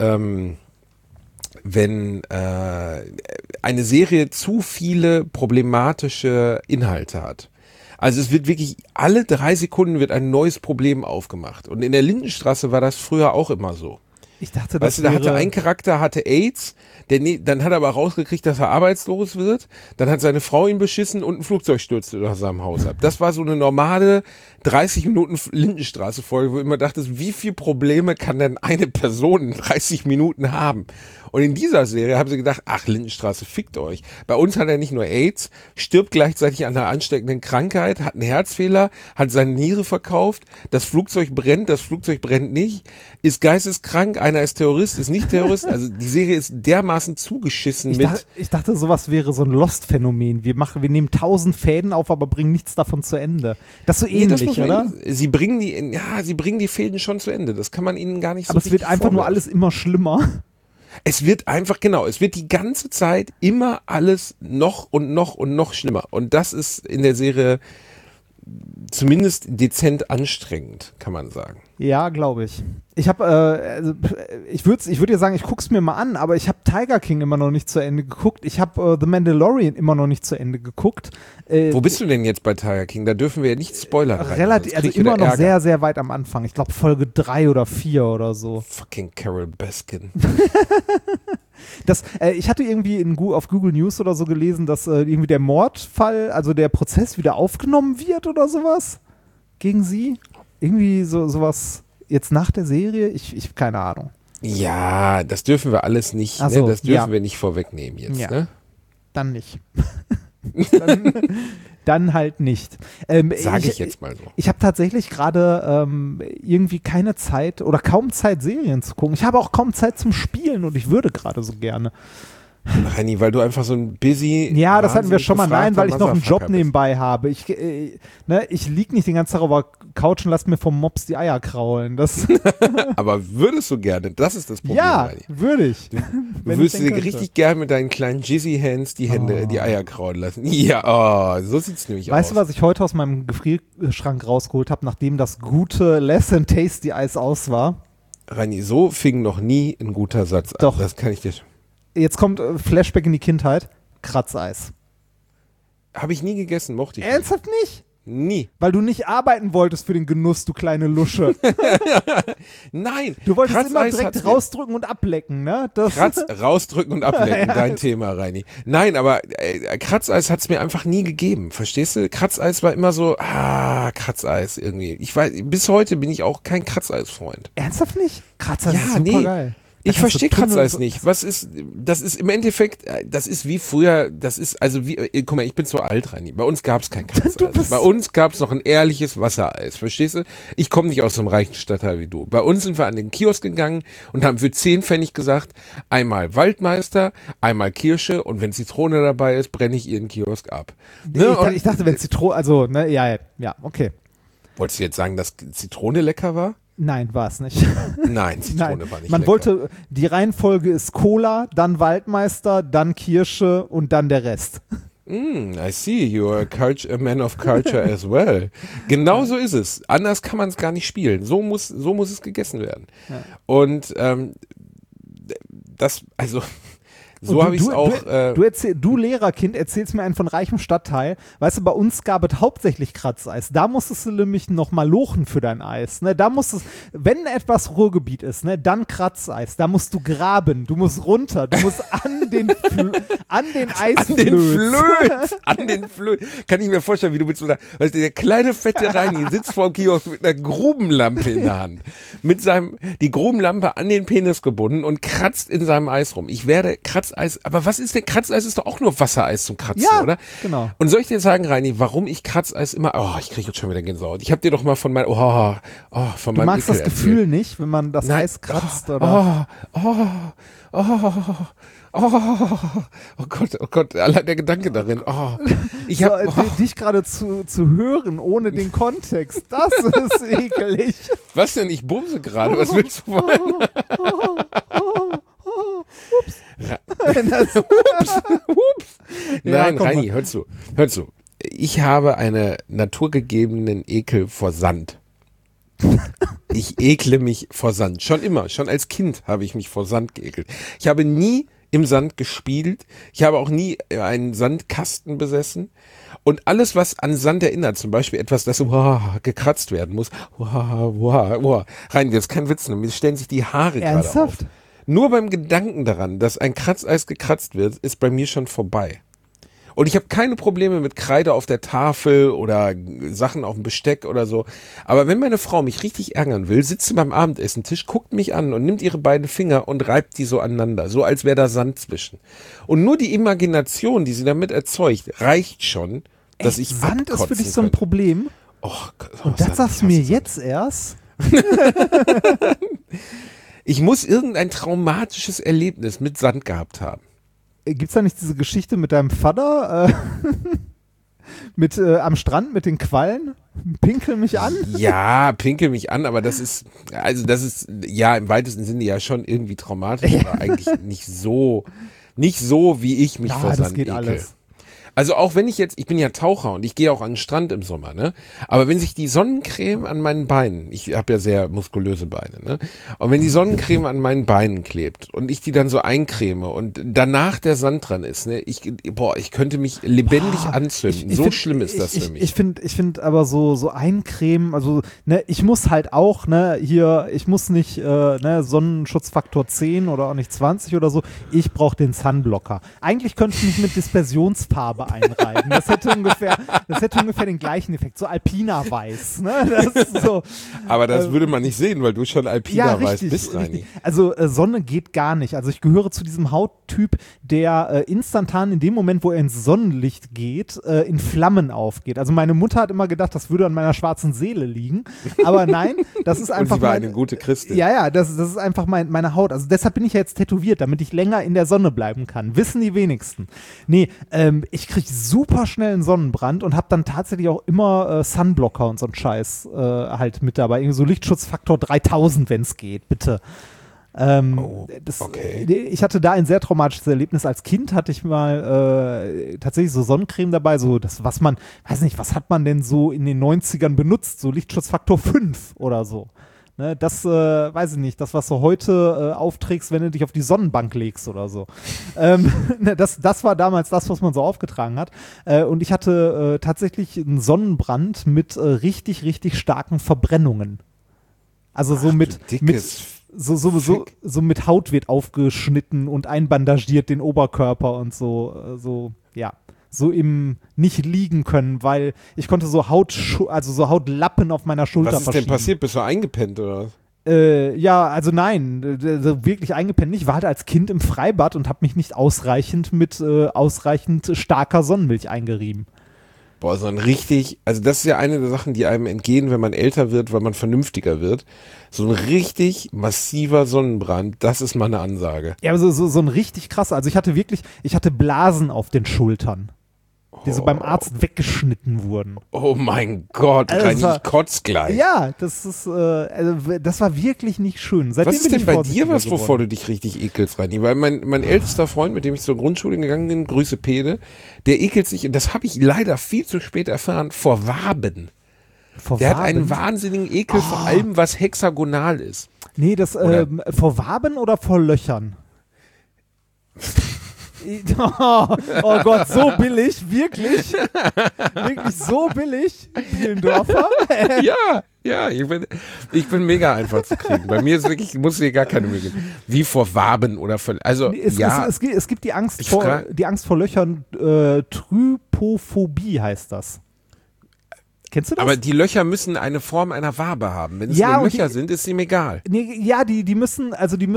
wenn eine Serie zu viele problematische Inhalte hat. Also es wird wirklich, alle 3 Sekunden wird ein neues Problem aufgemacht. Und in der Lindenstraße war das früher auch immer so. Ich dachte, weißt du, da hatte ein Charakter AIDS, dann hat er aber rausgekriegt, dass er arbeitslos wird, dann hat seine Frau ihn beschissen und ein Flugzeug stürzte über seinem Haus ab. Das war so eine normale 30 Minuten Lindenstraße-Folge, wo du immer dachtest, wie viele Probleme kann denn eine Person in 30 Minuten haben? Und in dieser Serie haben sie gedacht, ach, Lindenstraße, fickt euch. Bei uns hat er nicht nur AIDS, stirbt gleichzeitig an einer ansteckenden Krankheit, hat einen Herzfehler, hat seine Niere verkauft, das Flugzeug brennt nicht, ist geisteskrank, einer ist Terrorist, ist nicht Terrorist. Also die Serie ist dermaßen zugeschissen Ich dachte, sowas wäre so ein Lost-Phänomen. Wir nehmen 1000 Fäden auf, aber bringen nichts davon zu Ende. Das ist so ähnlich, oder? Sie bringen die Fäden schon zu Ende. Das kann man ihnen gar nicht so aber es wird einfach nur alles immer schlimmer. Es wird die ganze Zeit immer alles noch und noch schlimmer. Und das ist in der Serie zumindest dezent anstrengend, kann man sagen. Ja, glaube ich. Ich würde dir sagen, ich guck's mir mal an, aber ich habe Tiger King immer noch nicht zu Ende geguckt. Ich habe The Mandalorian immer noch nicht zu Ende geguckt. Wo bist du denn jetzt bei Tiger King? Da dürfen wir ja nicht spoilern. Relativ, also immer noch sehr, sehr weit am Anfang. Ich glaube Folge 3 oder 4 oder so. Fucking Carol Baskin. Ich hatte irgendwie auf Google News oder so gelesen, dass irgendwie der Mordfall, also der Prozess wieder aufgenommen wird oder sowas gegen sie. Irgendwie sowas jetzt nach der Serie. Ich habe keine Ahnung. Ja, das dürfen wir alles nicht. So, das dürfen wir nicht vorwegnehmen jetzt. Ja. Ne? Dann nicht. Dann halt nicht. Sage ich jetzt mal so. Ich habe tatsächlich gerade irgendwie keine Zeit oder kaum Zeit, Serien zu gucken. Ich habe auch kaum Zeit zum Spielen und ich würde gerade so gerne. Reini, weil du einfach so ein busy... Ja, das hatten wir schon mal. Nein, weil ich noch einen Job nebenbei habe. Ich liege nicht den ganzen Tag auf der Couch und lasse mir vom Mops die Eier kraulen. Aber würdest du gerne? Das ist das Problem, ja, Reini. würde ich. Du würdest dir richtig gerne mit deinen kleinen Jizzy-Hands die Eier kraulen lassen. Ja, so sieht's nämlich aus. Weißt du, was ich heute aus meinem Gefrierschrank rausgeholt habe, nachdem das gute Less and Tasty Eis aus war? Reini, so fing noch nie ein guter Satz an. Doch. Das kann ich dir... Jetzt kommt Flashback in die Kindheit. Kratzeis. Habe ich nie gegessen, mochte ich nicht. Ernsthaft nicht? Nie. Weil du nicht arbeiten wolltest für den Genuss, du kleine Lusche. Nein. Du wolltest immer direkt rausdrücken und ablecken, ne? Rausdrücken und ablecken, ja, dein Thema, Reini. Nein, aber Kratzeis hat es mir einfach nie gegeben, verstehst du? Kratzeis war immer so, Kratzeis irgendwie. Ich weiß, bis heute bin ich auch kein Kratzeis-Freund. Ernsthaft nicht? Kratzeis ist super geil. Ich verstehe Kratzeis nicht. Das ist im Endeffekt, das ist wie früher, guck mal, ich bin zu alt, Reini. Bei uns gab es kein Kratzeis. Bei uns gab es noch ein ehrliches Wassereis, verstehst du? Ich komme nicht aus so einem reichen Stadtteil wie du. Bei uns sind wir an den Kiosk gegangen und haben für 10 Pfennig gesagt, einmal Waldmeister, einmal Kirsche und wenn Zitrone dabei ist, brenne ich ihren Kiosk ab. Ne? Ich dachte, wenn Zitrone, also, ne, ja, okay. Wolltest du jetzt sagen, dass Zitrone lecker war? Nein, war es nicht. Nein, Zitrone war nicht Man lecker. wollte, die Reihenfolge ist Cola, dann Waldmeister, dann Kirsche und dann der Rest. I see, you are a man of culture as well. Genau so ist es. Anders kann man es gar nicht spielen. So muss es gegessen werden. Ja. Und So habe ich es auch. Du Lehrerkind, erzählst mir einen von reichem Stadtteil. Weißt du, bei uns gab es hauptsächlich Kratzeis. Da musstest du nämlich noch mal lochen für dein Eis. Ne? Da musstest, wenn etwas Ruhrgebiet ist, ne, dann Kratzeis. Da musst du graben, du musst runter, du musst an den Eisflöß. An den Flöß. Kann ich mir vorstellen, wie du mit so einer, weißt du, der kleine fette Reini sitzt vor dem Kiosk mit einer Grubenlampe in der Hand. Die Grubenlampe an den Penis gebunden und kratzt in seinem Eis rum. Ich werde Kratzeis, aber was ist denn Kratzeis? Ist doch auch nur Wassereis zum Kratzen, oder? Genau. Und soll ich dir sagen, Reini, warum ich Kratzeis immer, ich kriege jetzt schon wieder Gänsehaut. Ich habe dir doch mal von meinem, von du meinem magst Ekel das Gefühl erzählt. nicht, wenn man das Eis kratzt, oder? Oh Gott, allein der Gedanke darin. Dich gerade zu hören, ohne den Kontext, das ist ekelig. Was denn? Ich bumse gerade, was willst du wollen? Ups. Nein, Ja, Reini, hör zu. Ich habe einen naturgegebenen Ekel vor Sand. Ich ekle mich vor Sand. Schon immer, schon als Kind habe ich mich vor Sand geekelt. Ich habe nie im Sand gespielt. Ich habe auch nie einen Sandkasten besessen. Und alles, was an Sand erinnert, zum Beispiel etwas, das gekratzt werden muss. Rein, jetzt kein Witz, mir stellen sich die Haare gerade auf. Ernsthaft? Nur beim Gedanken daran, dass ein Kratzeis gekratzt wird, ist bei mir schon vorbei. Und ich habe keine Probleme mit Kreide auf der Tafel oder Sachen auf dem Besteck oder so. Aber wenn meine Frau mich richtig ärgern will, sitzt sie beim Abendessentisch, guckt mich an und nimmt ihre beiden Finger und reibt die so aneinander, so als wäre da Sand zwischen. Und nur die Imagination, die sie damit erzeugt, reicht schon, dass ich Sand ist für dich so ein könnte. Problem? Und das Sand, sagst du mir jetzt erst? Ich muss irgendein traumatisches Erlebnis mit Sand gehabt haben. Gibt's da nicht diese Geschichte mit deinem Vater am Strand mit den Quallen? Pinkel mich an? Ja, pinkel mich an, aber das ist ja im weitesten Sinne ja schon irgendwie traumatisch, aber eigentlich nicht so, wie ich mich vor Sand das geht ekel. alles. Also auch wenn ich bin ja Taucher und ich gehe auch an den Strand im Sommer, ne? Aber wenn sich die Sonnencreme an meinen Beinen, ich habe ja sehr muskulöse Beine, ne? Und wenn die Sonnencreme an meinen Beinen klebt und ich die dann so eincreme und danach der Sand dran ist, ne? Ich könnte mich lebendig anzünden. Schlimm ist das für mich. Ich finde aber so eincremen, also, ne, ich muss halt auch, ne, ich muss nicht, Sonnenschutzfaktor 10 oder auch nicht 20 oder so. Ich brauche den Sunblocker. Eigentlich könnte ich mich mit Dispersionsfarbe einreiben. Das hätte ungefähr den gleichen Effekt. So Alpina Weiß. Ne? Das ist so, aber das würde man nicht sehen, weil du schon Alpina Weiß bist, Reini. Also Sonne geht gar nicht. Also ich gehöre zu diesem Hauttyp, der instantan in dem Moment, wo er ins Sonnenlicht geht, in Flammen aufgeht. Also meine Mutter hat immer gedacht, das würde an meiner schwarzen Seele liegen. Aber nein, das ist einfach und sie war eine gute Christin. Ja, das ist einfach meine Haut. Also deshalb bin ich ja jetzt tätowiert, damit ich länger in der Sonne bleiben kann. Wissen die wenigsten. Nee, ich kriege super schnell einen Sonnenbrand und habe dann tatsächlich auch immer Sunblocker und so einen Scheiß halt mit dabei. Irgendwie so Lichtschutzfaktor 3000, wenn es geht, bitte. Okay. Ich hatte da ein sehr traumatisches Erlebnis. Als Kind hatte ich mal tatsächlich so Sonnencreme dabei, so das, was hat man denn so in den 90ern benutzt? So Lichtschutzfaktor 5 oder so. Ne, das weiß ich nicht, das, was du heute aufträgst, wenn du dich auf die Sonnenbank legst oder so. Das war damals das, was man so aufgetragen hat. Und ich hatte tatsächlich einen Sonnenbrand mit richtig, richtig starken Verbrennungen. Also so mit Haut wird aufgeschnitten und einbandagiert den Oberkörper und so im nicht liegen können, weil ich konnte so Hautlappen auf meiner Schulter verschieben. Was ist denn passiert? Bist du eingepennt oder? Also nein, wirklich eingepennt nicht. Ich war halt als Kind im Freibad und habe mich nicht ausreichend mit ausreichend starker Sonnenmilch eingerieben. Boah, so ein richtig, also das ist ja eine der Sachen, die einem entgehen, wenn man älter wird, weil man vernünftiger wird. So ein richtig massiver Sonnenbrand, das ist mal eine Ansage. Ja, aber so ein richtig krasser, also ich hatte Blasen auf den Schultern, die so beim Arzt weggeschnitten wurden. Oh mein Gott, ich kotz gleich. Ja, das war wirklich nicht schön. Seitdem was ist denn bei dir was, wovor du dich richtig ekelst, Reini? Weil mein ältester Freund, mit dem ich zur Grundschule gegangen bin, Grüße Pede, der ekelt sich, und das habe ich leider viel zu spät erfahren, vor Waben. Der hat einen wahnsinnigen Ekel vor allem, was hexagonal ist. Nee, vor Waben oder vor Löchern? Oh Gott, so billig, wirklich? Wirklich so billig, Bielendorfer? Ja, ich bin mega einfach zu kriegen. Bei mir ist wirklich, muss dir gar keine Mühe geben. Wie vor Waben oder es gibt die Angst vor Löchern, Trypophobie heißt das. Kennst du das? Aber die Löcher müssen eine Form einer Wabe haben. Wenn es nur Löcher sind, ist ihm egal. Nee, ja, die müssen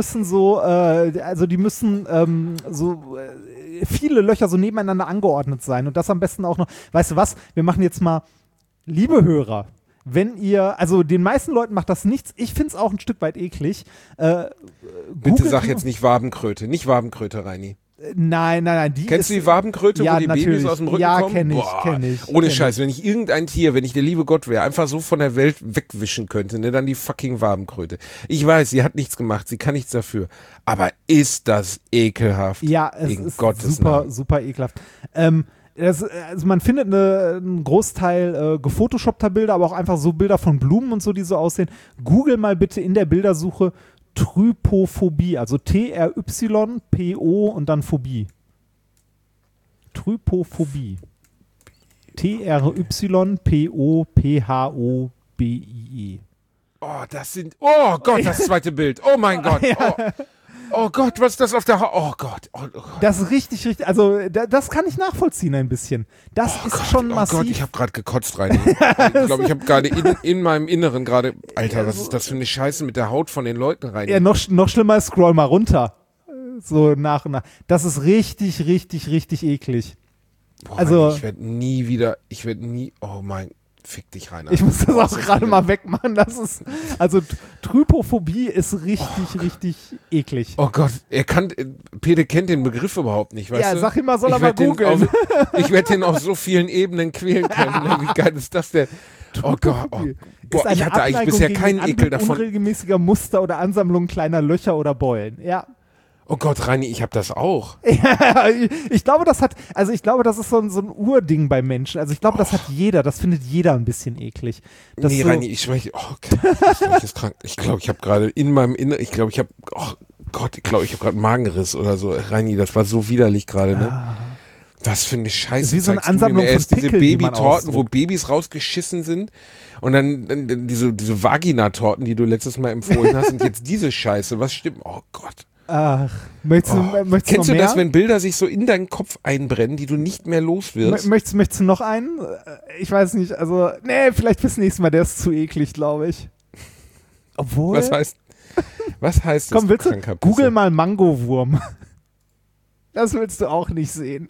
viele Löcher so nebeneinander angeordnet sein und das am besten auch noch, weißt du was, wir machen jetzt mal, liebe Hörer, wenn ihr, also den meisten Leuten macht das nichts, ich finde es auch ein Stück weit eklig. Bitte sag jetzt nicht Wabenkröte, Reini. Nein. Kennst du die Wabenkröte, wo die Babys aus dem Rücken kommen? Ja, kenn ich. Ohne Scheiß, wenn ich irgendein Tier, wenn ich der liebe Gott wäre, einfach so von der Welt wegwischen könnte, ne, dann die fucking Wabenkröte. Ich weiß, sie hat nichts gemacht, sie kann nichts dafür. Aber ist das ekelhaft? Ja, es ist super ekelhaft. Also man findet einen Großteil gefotoshoppter Bilder, aber auch einfach so Bilder von Blumen und so, die so aussehen. Google mal bitte in der Bildersuche Trypophobie, also T-R-Y-P-O und dann Phobie. Trypophobie. T-R-Y-P-O-P-H-O-B-I-E. Oh Gott, das zweite Bild. Oh mein Gott. Oh Gott, was ist das auf der Oh Gott. Das ist richtig, also das kann ich nachvollziehen ein bisschen. Das ist schon massiv. Oh Gott, ich habe gerade gekotzt rein. Ich glaube, ich habe gerade in meinem Inneren gerade, Alter, was ist das für eine Scheiße mit der Haut von den Leuten rein? Ja, noch schlimmer, scroll mal runter. So nach und nach. Das ist richtig eklig. Boah, also ich werde nie, oh mein, fick dich rein. Ich muss das auch gerade mal wegmachen. Das ist, also Trypophobie ist richtig eklig. Oh Gott, Pede kennt den Begriff überhaupt nicht, weißt du? Ja, sag ihm mal, soll er mal googeln. Ich werde den auf so vielen Ebenen quälen können. Wie geil ist das denn? Oh Gott, boah, ich hatte eigentlich bisher keinen Ekel davon. Unregelmäßiger Muster oder Ansammlung kleiner Löcher oder Beulen, ja. Oh Gott, Reini, ich habe das auch. Ja, ich glaube, das ist so ein Urding bei Menschen. Also ich glaube, das hat jeder, das findet jeder ein bisschen eklig. Nee, so Reini, ich glaube, ich habe gerade in meinem Inneren, ich glaube, ich habe gerade einen Magenriss oder so. Reini, das war so widerlich gerade, ne? Was für eine Scheiße. Wie so eine Ansammlung von diese Pickeln, Babytorten, wo Babys rausgeschissen sind und dann diese Vaginatorten, die du letztes Mal empfohlen hast und jetzt diese Scheiße. Was stimmt? Oh Gott. Ach, möchtest kennst du das, wenn Bilder sich so in deinen Kopf einbrennen, die du nicht mehr los wirst? Möchtest du noch einen? Ich weiß nicht, also, nee, vielleicht fürs nächste Mal, der ist zu eklig, glaube ich. Obwohl. Was heißt das? Komm, willst du? Google mal Mangowurm. Das willst du auch nicht sehen.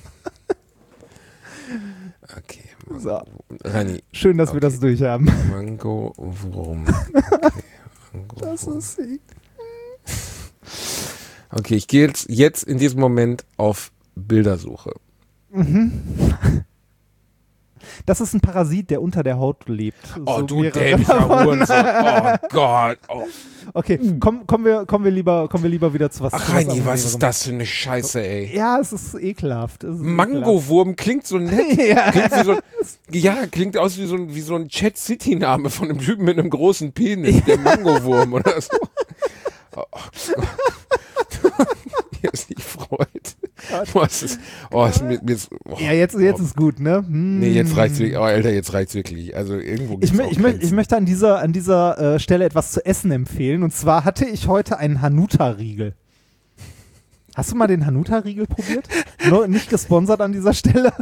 Okay. So. Rani. Schön, dass wir das durch haben. Mangowurm. Okay. Das ist eklig. Okay, ich gehe jetzt in diesem Moment auf Bildersuche. Das ist ein Parasit, der unter der Haut lebt. Oh, so du dämlicher Hurensohn. Oh Gott. Oh. Okay, kommen wir lieber wieder zu was. Ach, Reini, was ist das für eine Scheiße, ey? Ja, es ist ekelhaft. Mangowurm klingt so nett. Ja. Klingt aus wie so ein Chat-City-Name von einem Typen mit einem großen Penis, der Mangowurm oder so. Hier ist die Freude. Ja, jetzt ist gut, ne? Nee, jetzt reicht's wirklich. Oh, Alter, jetzt reicht's wirklich. Also irgendwo ich möchte an dieser Stelle etwas zu essen empfehlen. Und zwar hatte ich heute einen Hanuta-Riegel. Hast du mal den Hanuta-Riegel probiert? Nicht gesponsert an dieser Stelle?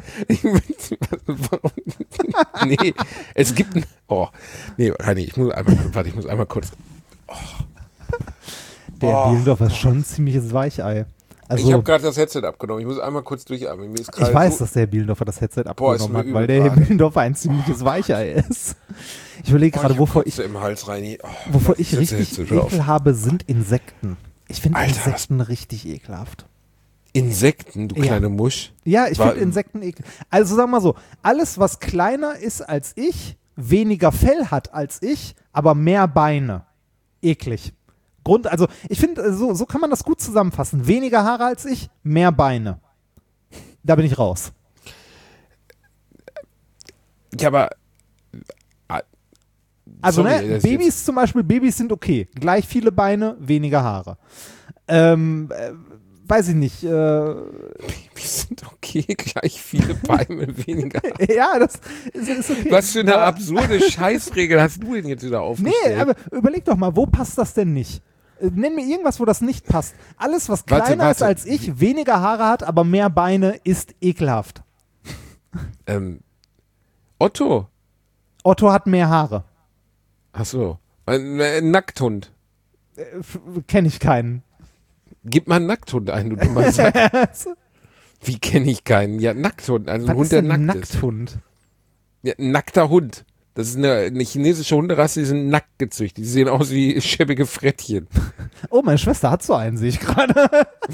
Nee, es gibt einen. Oh, nee, Heini, ich muss einmal kurz. Oh. Der Bielendorfer ist schon ein ziemliches Weichei. Also, ich habe gerade das Headset abgenommen. Ich muss einmal kurz durchatmen. Ich weiß, dass der Bielendorfer das Headset abgenommen hat, weil der Bielendorfer ein ziemliches Weichei ist. Ich überlege gerade, wovor ich richtig Ekel habe, sind Insekten. Ich finde Insekten richtig ekelhaft. Insekten, du kleine Musch? Ja, ich finde Insekten ekelhaft. Also sag mal so, alles, was kleiner ist als ich, weniger Fell hat als ich, aber mehr Beine. Eklig. Also ich finde, so kann man das gut zusammenfassen. Weniger Haare als ich, mehr Beine. Da bin ich raus. Ja, aber also Babys zum Beispiel, Babys sind okay. Gleich viele Beine, weniger Haare. weiß ich nicht. Wir sind okay, gleich viele Beine weniger. Ja, das ist okay. Was für eine absurde Scheißregel hast du denn jetzt wieder aufgestellt? Nee, aber überleg doch mal, wo passt das denn nicht? Nenn mir irgendwas, wo das nicht passt. Alles, was kleiner ist als ich, weniger Haare hat, aber mehr Beine, ist ekelhaft. Otto. Otto hat mehr Haare. Ach so. Ein Nackthund. Kenne ich keinen. Gib mal einen Nackthund ein, du dummer Sack. Wie kenne ich keinen? Ja, Nackthund. Also ein Hund, der nackt ist. Nackthund? Ja, ein nackter Hund. Das ist eine chinesische Hunderasse, die sind nackt gezüchtet. Die sehen aus wie schäbige Frettchen. Oh, meine Schwester hat so einen, sehe ich gerade.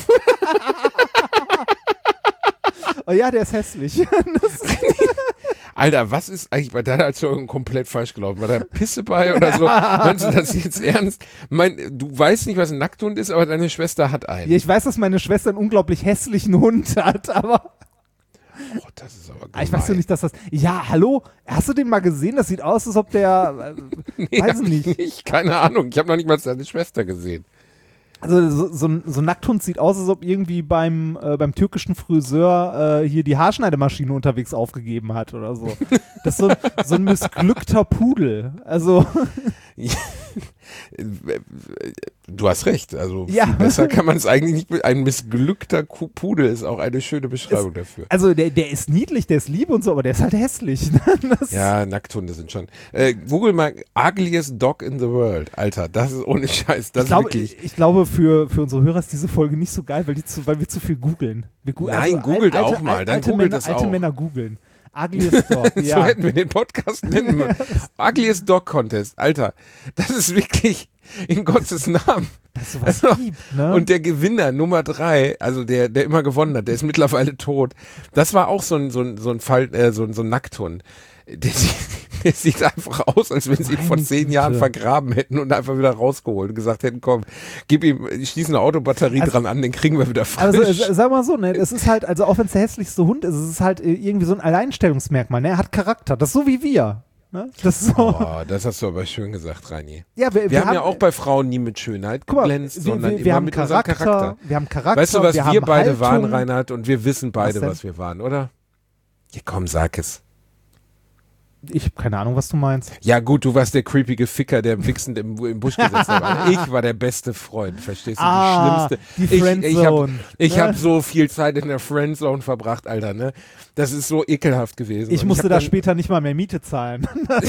Oh ja, der ist hässlich. Alter, was ist eigentlich bei deiner Erzeugung komplett falsch gelaufen? War da Pisse bei oder so? Meinst du das jetzt ernst? Du weißt nicht, was ein Nackthund ist, aber deine Schwester hat einen. Ja, ich weiß, dass meine Schwester einen unglaublich hässlichen Hund hat, aber... Oh, das ist aber gemein. Ich weiß doch nicht, dass das... Ja, hallo? Hast du den mal gesehen? Das sieht aus, als ob der... Nee, weiß ich nicht. Keine Ahnung. Ich habe noch nicht mal deine Schwester gesehen. Also so ein Nackthund sieht aus, als ob irgendwie beim türkischen Friseur hier die Haarschneidemaschine unterwegs aufgegeben hat oder so. Das ist so ein missglückter Pudel. Also... Du hast recht, also viel besser kann man es eigentlich nicht. Ein missglückter Pudel ist auch eine schöne Beschreibung dafür. Also der ist niedlich, der ist lieb und so, aber der ist halt hässlich. Ja, Nackthunde sind schon. Google mal ugliest dog in the world. Alter, das ist ohne Scheiß. Ich glaube, für unsere Hörer ist diese Folge nicht so geil, weil wir zu viel googeln. Nein, googelt auch mal, dann googelt das auch. Alte Männer googeln. Ugliest Dog, ja. So hätten wir den Podcast nennen müssen. Ugliest Dog Contest. Alter, das ist wirklich in Gottes Namen. Das ist was gibt, ne? Und der Gewinner Nummer 3, also der immer gewonnen hat, der ist mittlerweile tot. Das war auch so ein Fall, so ein Nackthund. Der sieht einfach aus, als wenn sie ihn vor 10 Jahren vergraben hätten und einfach wieder rausgeholt und gesagt hätten, komm, schließ eine Autobatterie dran an, den kriegen wir wieder frisch. Also sag mal so, ne, es ist halt, also auch wenn es der hässlichste Hund ist, es ist halt irgendwie so ein Alleinstellungsmerkmal, ne, er hat Charakter, das ist so wie wir. Ne? Das ist so. Oh, das hast du aber schön gesagt, Reini. Ja, wir haben ja auch bei Frauen nie mit Schönheit geglänzt, sondern immer mit unserem Charakter. Wir haben Charakter. Weißt du, was wir beide Haltung. waren, Reinhard, und wir wissen beide, was wir waren, oder? Ja, komm, sag es. Ich habe keine Ahnung, was du meinst. Ja gut, du warst der creepige Ficker, der wichsend im Busch gesetzt hat. Ich war der beste Freund, verstehst du? Die schlimmste. Die Friendzone. Ich hab so viel Zeit in der Friendzone verbracht, Alter, ne? Das ist so ekelhaft gewesen. Ich musste da später nicht mal mehr Miete zahlen.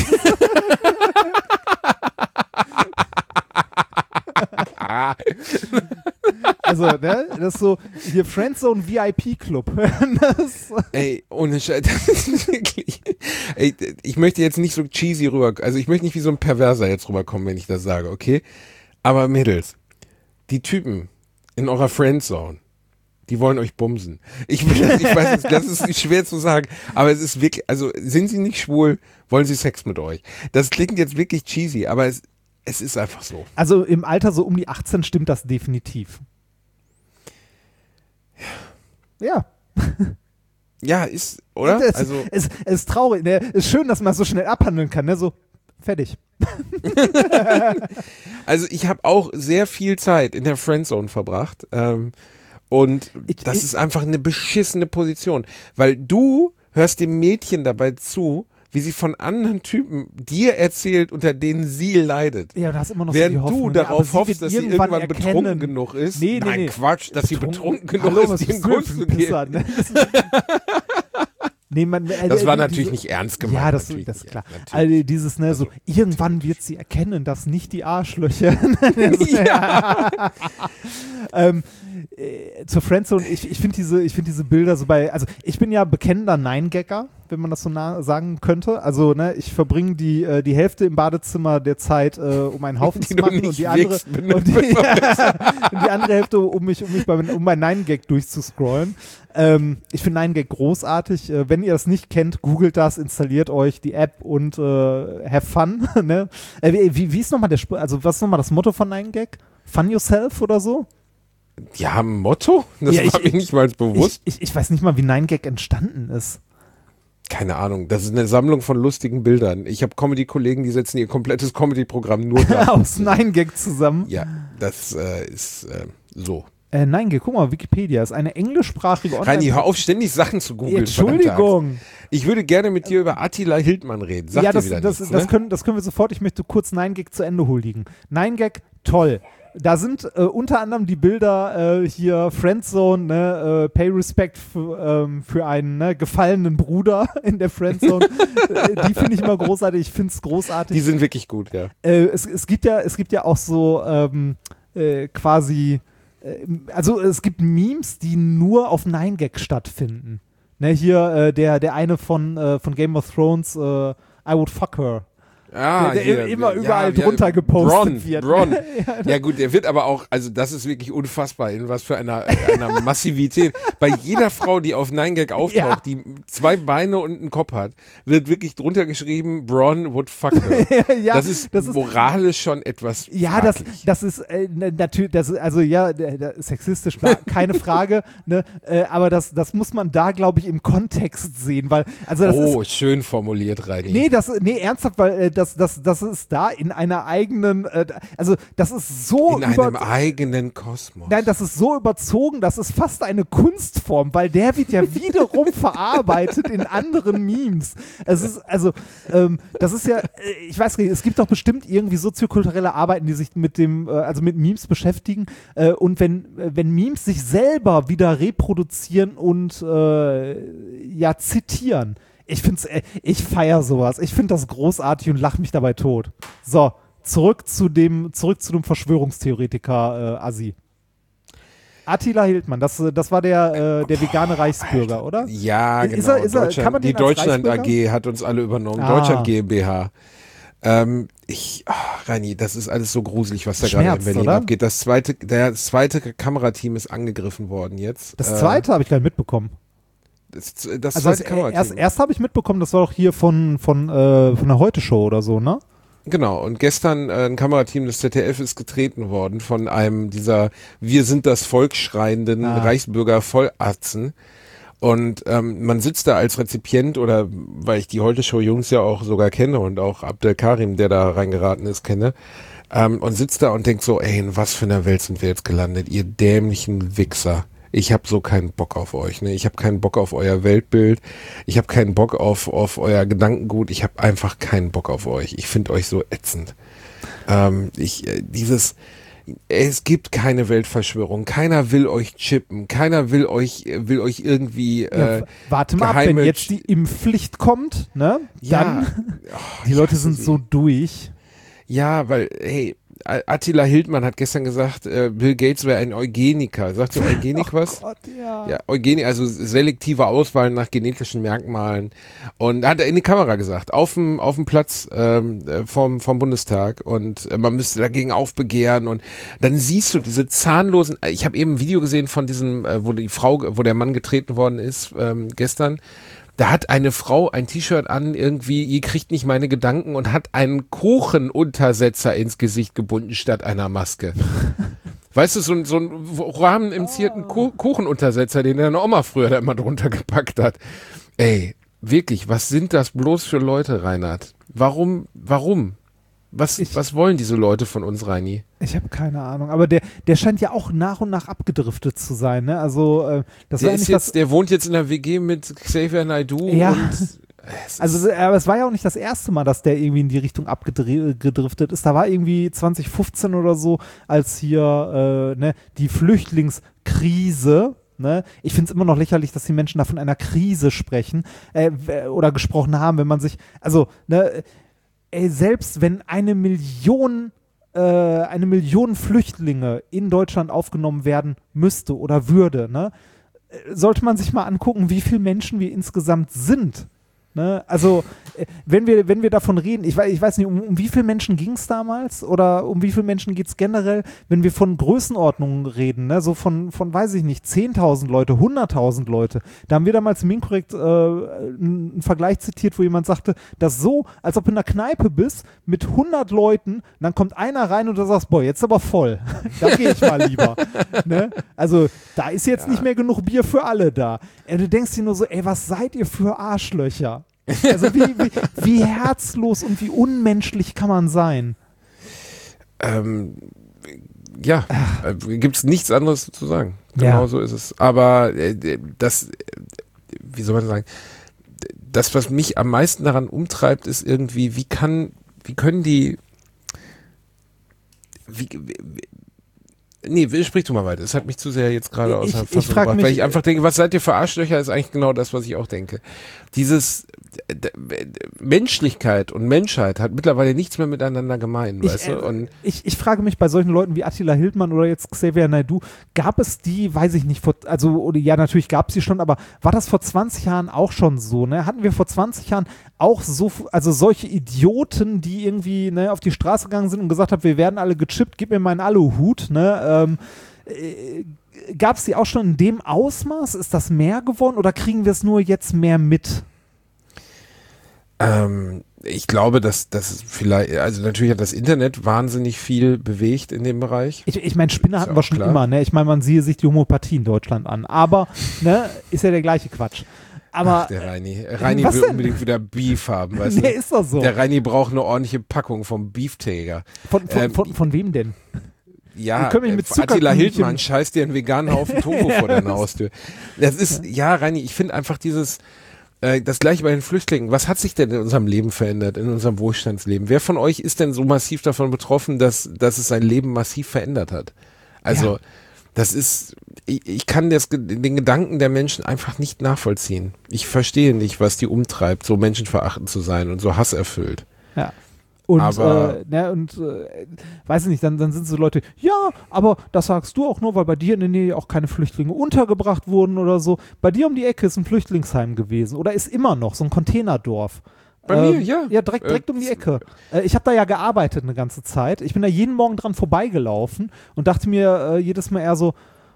Also, ne, das ist so hier Friendzone VIP Club. Ey, ohne Scheiß, das ist wirklich. Ey, ich möchte jetzt nicht so cheesy rüber, also ich möchte nicht wie so ein Perverser jetzt rüberkommen, wenn ich das sage, okay? Aber Mädels, die Typen in eurer Friendzone, die wollen euch bumsen. Ich weiß, das ist schwer zu sagen, aber es ist wirklich, also sind sie nicht schwul, wollen sie Sex mit euch. Das klingt jetzt wirklich cheesy, aber es ist einfach so. Also im Alter so um die 18 stimmt das definitiv. Ja. Ja, ist, oder? Es ist traurig, ne? Es ist schön, dass man so schnell abhandeln kann, ne? So, fertig. Also ich habe auch sehr viel Zeit in der Friendzone verbracht und das ist einfach eine beschissene Position, weil du hörst dem Mädchen dabei zu, wie sie von anderen Typen dir erzählt, unter denen sie leidet. Ja, du hast immer noch während so die Hoffnung, du darauf hoffst, dass sie irgendwann erkennen. betrunken genug ist. Nee, Nein, Quatsch, dass sie betrunken genug Hallo, ist, dir einen Kuss zu geben. Ne? Nee, das war natürlich nicht ernst gemeint. Ja, das ist klar. Also dieses, ne, so, irgendwann wird sie erkennen, dass nicht die Arschlöcher. Ja. Zur Friendzone, ich finde diese Bilder so also ich bin ja bekennender Nein-Gagger, wenn man das so sagen könnte. Also, ne, ich verbringe die Hälfte im Badezimmer der Zeit, um einen Haufen zu machen und die andere Hälfte, um mein Nein-Gag durchzuscrollen. Ich finde Nein-Gag großartig. Wenn ihr das nicht kennt, googelt das, installiert euch die App und have fun. Ne? Wie ist nochmal was ist nochmal das Motto von Nein-Gag? Fun yourself oder so? Die haben ein Motto? Das war mir nicht mal bewusst. Ich weiß nicht mal, wie Nein-Gag entstanden ist. Keine Ahnung, das ist eine Sammlung von lustigen Bildern. Ich habe Comedy-Kollegen, die setzen ihr komplettes Comedy-Programm nur da. Aus Nein-Gag zusammen? Ja, das ist so. Nein, guck mal, Wikipedia ist eine englischsprachige Online- Reini, hör auf, ständig Sachen zu googeln. Entschuldigung. Ich würde gerne mit dir über Attila Hildmann reden. Sag dir wieder nichts, das können wir sofort. Ich möchte kurz 9gag zu Ende huldigen. 9gag, toll. Da sind unter anderem die Bilder hier Friendzone, ne, Pay Respect für einen gefallenen Bruder in der Friendzone. Die finde ich immer großartig. Ich finde es großartig. Die sind wirklich gut, ja. Es gibt ja auch so quasi, also es gibt Memes, die nur auf 9gag stattfinden. Ne, hier der eine von Game of Thrones, I would fuck her. Der immer überall drunter gepostet wird. Bronn. Ja gut, der wird aber auch, also das ist wirklich unfassbar, in was für einer Massivität. Bei jeder Frau, die auf 9gag auftaucht, die 2 Beine und einen Kopf hat, wird wirklich drunter geschrieben, Bronn would fuck her. Das ist moralisch schon etwas fraglich. das ist natürlich, also sexistisch, keine Frage, ne, aber das muss man da, glaube ich, im Kontext sehen, weil, also das ist, schön formuliert, Reini. Nee, ernsthaft, weil das ist da in einer eigenen, also das ist so in einem eigenen Kosmos. Nein, das ist so überzogen, das ist fast eine Kunstform, weil der wird ja wiederum verarbeitet in anderen Memes. Es ist, also, das ist ja, ich weiß nicht, es gibt doch bestimmt irgendwie soziokulturelle Arbeiten, die sich mit mit Memes beschäftigen, und wenn Memes sich selber wieder reproduzieren und zitieren. Ich feiere sowas. Ich finde das großartig und lache mich dabei tot. So, zurück zu dem Verschwörungstheoretiker Assi. Attila Hildmann, das war der vegane Reichsbürger, oder? Ja, genau. Kann man den die Deutschland AG hat uns alle übernommen. Deutschland GmbH. Reini, das ist alles so gruselig, was da gerade in Berlin abgeht. Das zweite Kamerateam ist angegriffen worden jetzt. Das zweite habe ich gar nicht mitbekommen. Das zweite Kamerateam. Erst habe ich mitbekommen, das war doch hier von der Heute-Show oder so, ne? Genau, und gestern ein Kamerateam des ZDF ist getreten worden von einem dieser Wir sind das Volk schreienden Reichsbürger Vollatzen. Und man sitzt da als Rezipient oder weil ich die Heute-Show-Jungs ja auch sogar kenne und auch Abdel Karim, der da reingeraten ist, kenne, und sitzt da und denkt so, ey, in was für einer Welt sind wir jetzt gelandet, ihr dämlichen Wichser. Ich habe so keinen Bock auf euch, ne? Ich habe keinen Bock auf euer Weltbild. Ich habe keinen Bock auf euer Gedankengut. Ich habe einfach keinen Bock auf euch. Ich finde euch so ätzend. Es gibt keine Weltverschwörung. Keiner will euch chippen. Keiner will euch irgendwie warte mal ab, wenn jetzt die Impfpflicht kommt, ne? Dann die Leute sind so durch. Ja, weil, hey, Attila Hildmann hat gestern gesagt, Bill Gates wäre ein Eugeniker. Sagt ihr Eugenik was? Gott, ja. Ja, Eugenik, also selektive Auswahl nach genetischen Merkmalen. Und hat er in die Kamera gesagt, auf dem Platz vom Bundestag. Und man müsste dagegen aufbegehren. Und dann siehst du diese zahnlosen, ich habe eben ein Video gesehen von diesem, wo der Mann getreten worden ist, gestern. Da hat eine Frau ein T-Shirt an, irgendwie, ihr kriegt nicht meine Gedanken, und hat einen Kuchenuntersetzer ins Gesicht gebunden statt einer Maske. Weißt du, so einen rahmenimzierten Kuchenuntersetzer, den deine Oma früher da immer drunter gepackt hat. Ey, wirklich, was sind das bloß für Leute, Reinhard? Warum? Was wollen diese Leute von uns, Reini? Ich habe keine Ahnung, aber der scheint ja auch nach und nach abgedriftet zu sein, ne? Also der wohnt jetzt in der WG mit Xavier Naidoo. Ja. Und aber es war ja auch nicht das erste Mal, dass der irgendwie in die Richtung abgedriftet ist. Da war irgendwie 2015 oder so, als hier die Flüchtlingskrise. Ne? Ich finde es immer noch lächerlich, dass die Menschen da von einer Krise sprechen oder gesprochen haben, wenn man sich, also selbst wenn eine Million Flüchtlinge in Deutschland aufgenommen werden müsste oder würde, ne, sollte man sich mal angucken, wie viele Menschen wir insgesamt sind. Ne? Also, wenn wir davon reden, ich weiß nicht, um wie viele Menschen ging es damals oder um wie viele Menschen geht es generell, wenn wir von Größenordnungen reden, ne? So von weiß ich nicht, 10.000 Leute, 100.000 Leute. Da haben wir damals im Inkorrekt einen Vergleich zitiert, wo jemand sagte, das so, als ob du in einer Kneipe bist mit 100 Leuten, dann kommt einer rein und du sagst, boah, jetzt aber voll. Da gehe ich mal lieber. Ne? Also, da ist jetzt nicht mehr genug Bier für alle da. Du denkst dir nur so, ey, was seid ihr für Arschlöcher? Also wie herzlos und wie unmenschlich kann man sein? gibt es nichts anderes zu sagen. Genau so ist es. Aber das, wie soll man sagen, das, was mich am meisten daran umtreibt, ist irgendwie, wie können die, sprich du mal weiter. Es hat mich zu sehr jetzt gerade aus der Fassung gebracht, weil ich einfach denke, was seid ihr für Arschlöcher, ist eigentlich genau das, was ich auch denke. Dieses Menschlichkeit und Menschheit hat mittlerweile nichts mehr miteinander gemein, weißt du? Und ich frage mich bei solchen Leuten wie Attila Hildmann oder jetzt Xavier Naidoo, gab es die, weiß ich nicht, natürlich gab es die schon, aber war das vor 20 Jahren auch schon so, ne? Hatten wir vor 20 Jahren auch so, also solche Idioten, die irgendwie auf die Straße gegangen sind und gesagt haben, wir werden alle gechippt, gib mir meinen Aluhut, ne? Gab es die auch schon in dem Ausmaß? Ist das mehr geworden oder kriegen wir es nur jetzt mehr mit? Ich glaube, dass das vielleicht, also natürlich hat das Internet wahnsinnig viel bewegt in dem Bereich. Ich meine, Spinner hatten wir schon immer, ne? Ich meine, man siehe sich die Homöopathie in Deutschland an, aber, ne, ist ja der gleiche Quatsch. Aber, ach, der Reini. Reini will unbedingt wieder Beef haben, weißt du? Nee, ist doch so. Der Reini braucht eine ordentliche Packung vom Beeftäger. Von wem denn? Ja, Attila Hildmann scheißt dir einen veganen Haufen Tofu vor deiner Haustür. Das ist, Reini, ich finde einfach das gleiche bei den Flüchtlingen. Was hat sich denn in unserem Leben verändert, in unserem Wohlstandsleben? Wer von euch ist denn so massiv davon betroffen, dass es sein Leben massiv verändert hat? Also, das ist, ich kann den Gedanken der Menschen einfach nicht nachvollziehen. Ich verstehe nicht, was die umtreibt, so menschenverachtend zu sein und so hasserfüllt. Ja. Und, weiß ich nicht, dann sind so Leute, ja, aber das sagst du auch nur, weil bei dir in der Nähe auch keine Flüchtlinge untergebracht wurden oder so. Bei dir um die Ecke ist ein Flüchtlingsheim gewesen oder ist immer noch so ein Containerdorf. Bei mir, ja. Ja, direkt um die Ecke. Ich habe da ja gearbeitet eine ganze Zeit. Ich bin da jeden Morgen dran vorbeigelaufen und dachte mir jedes Mal eher so,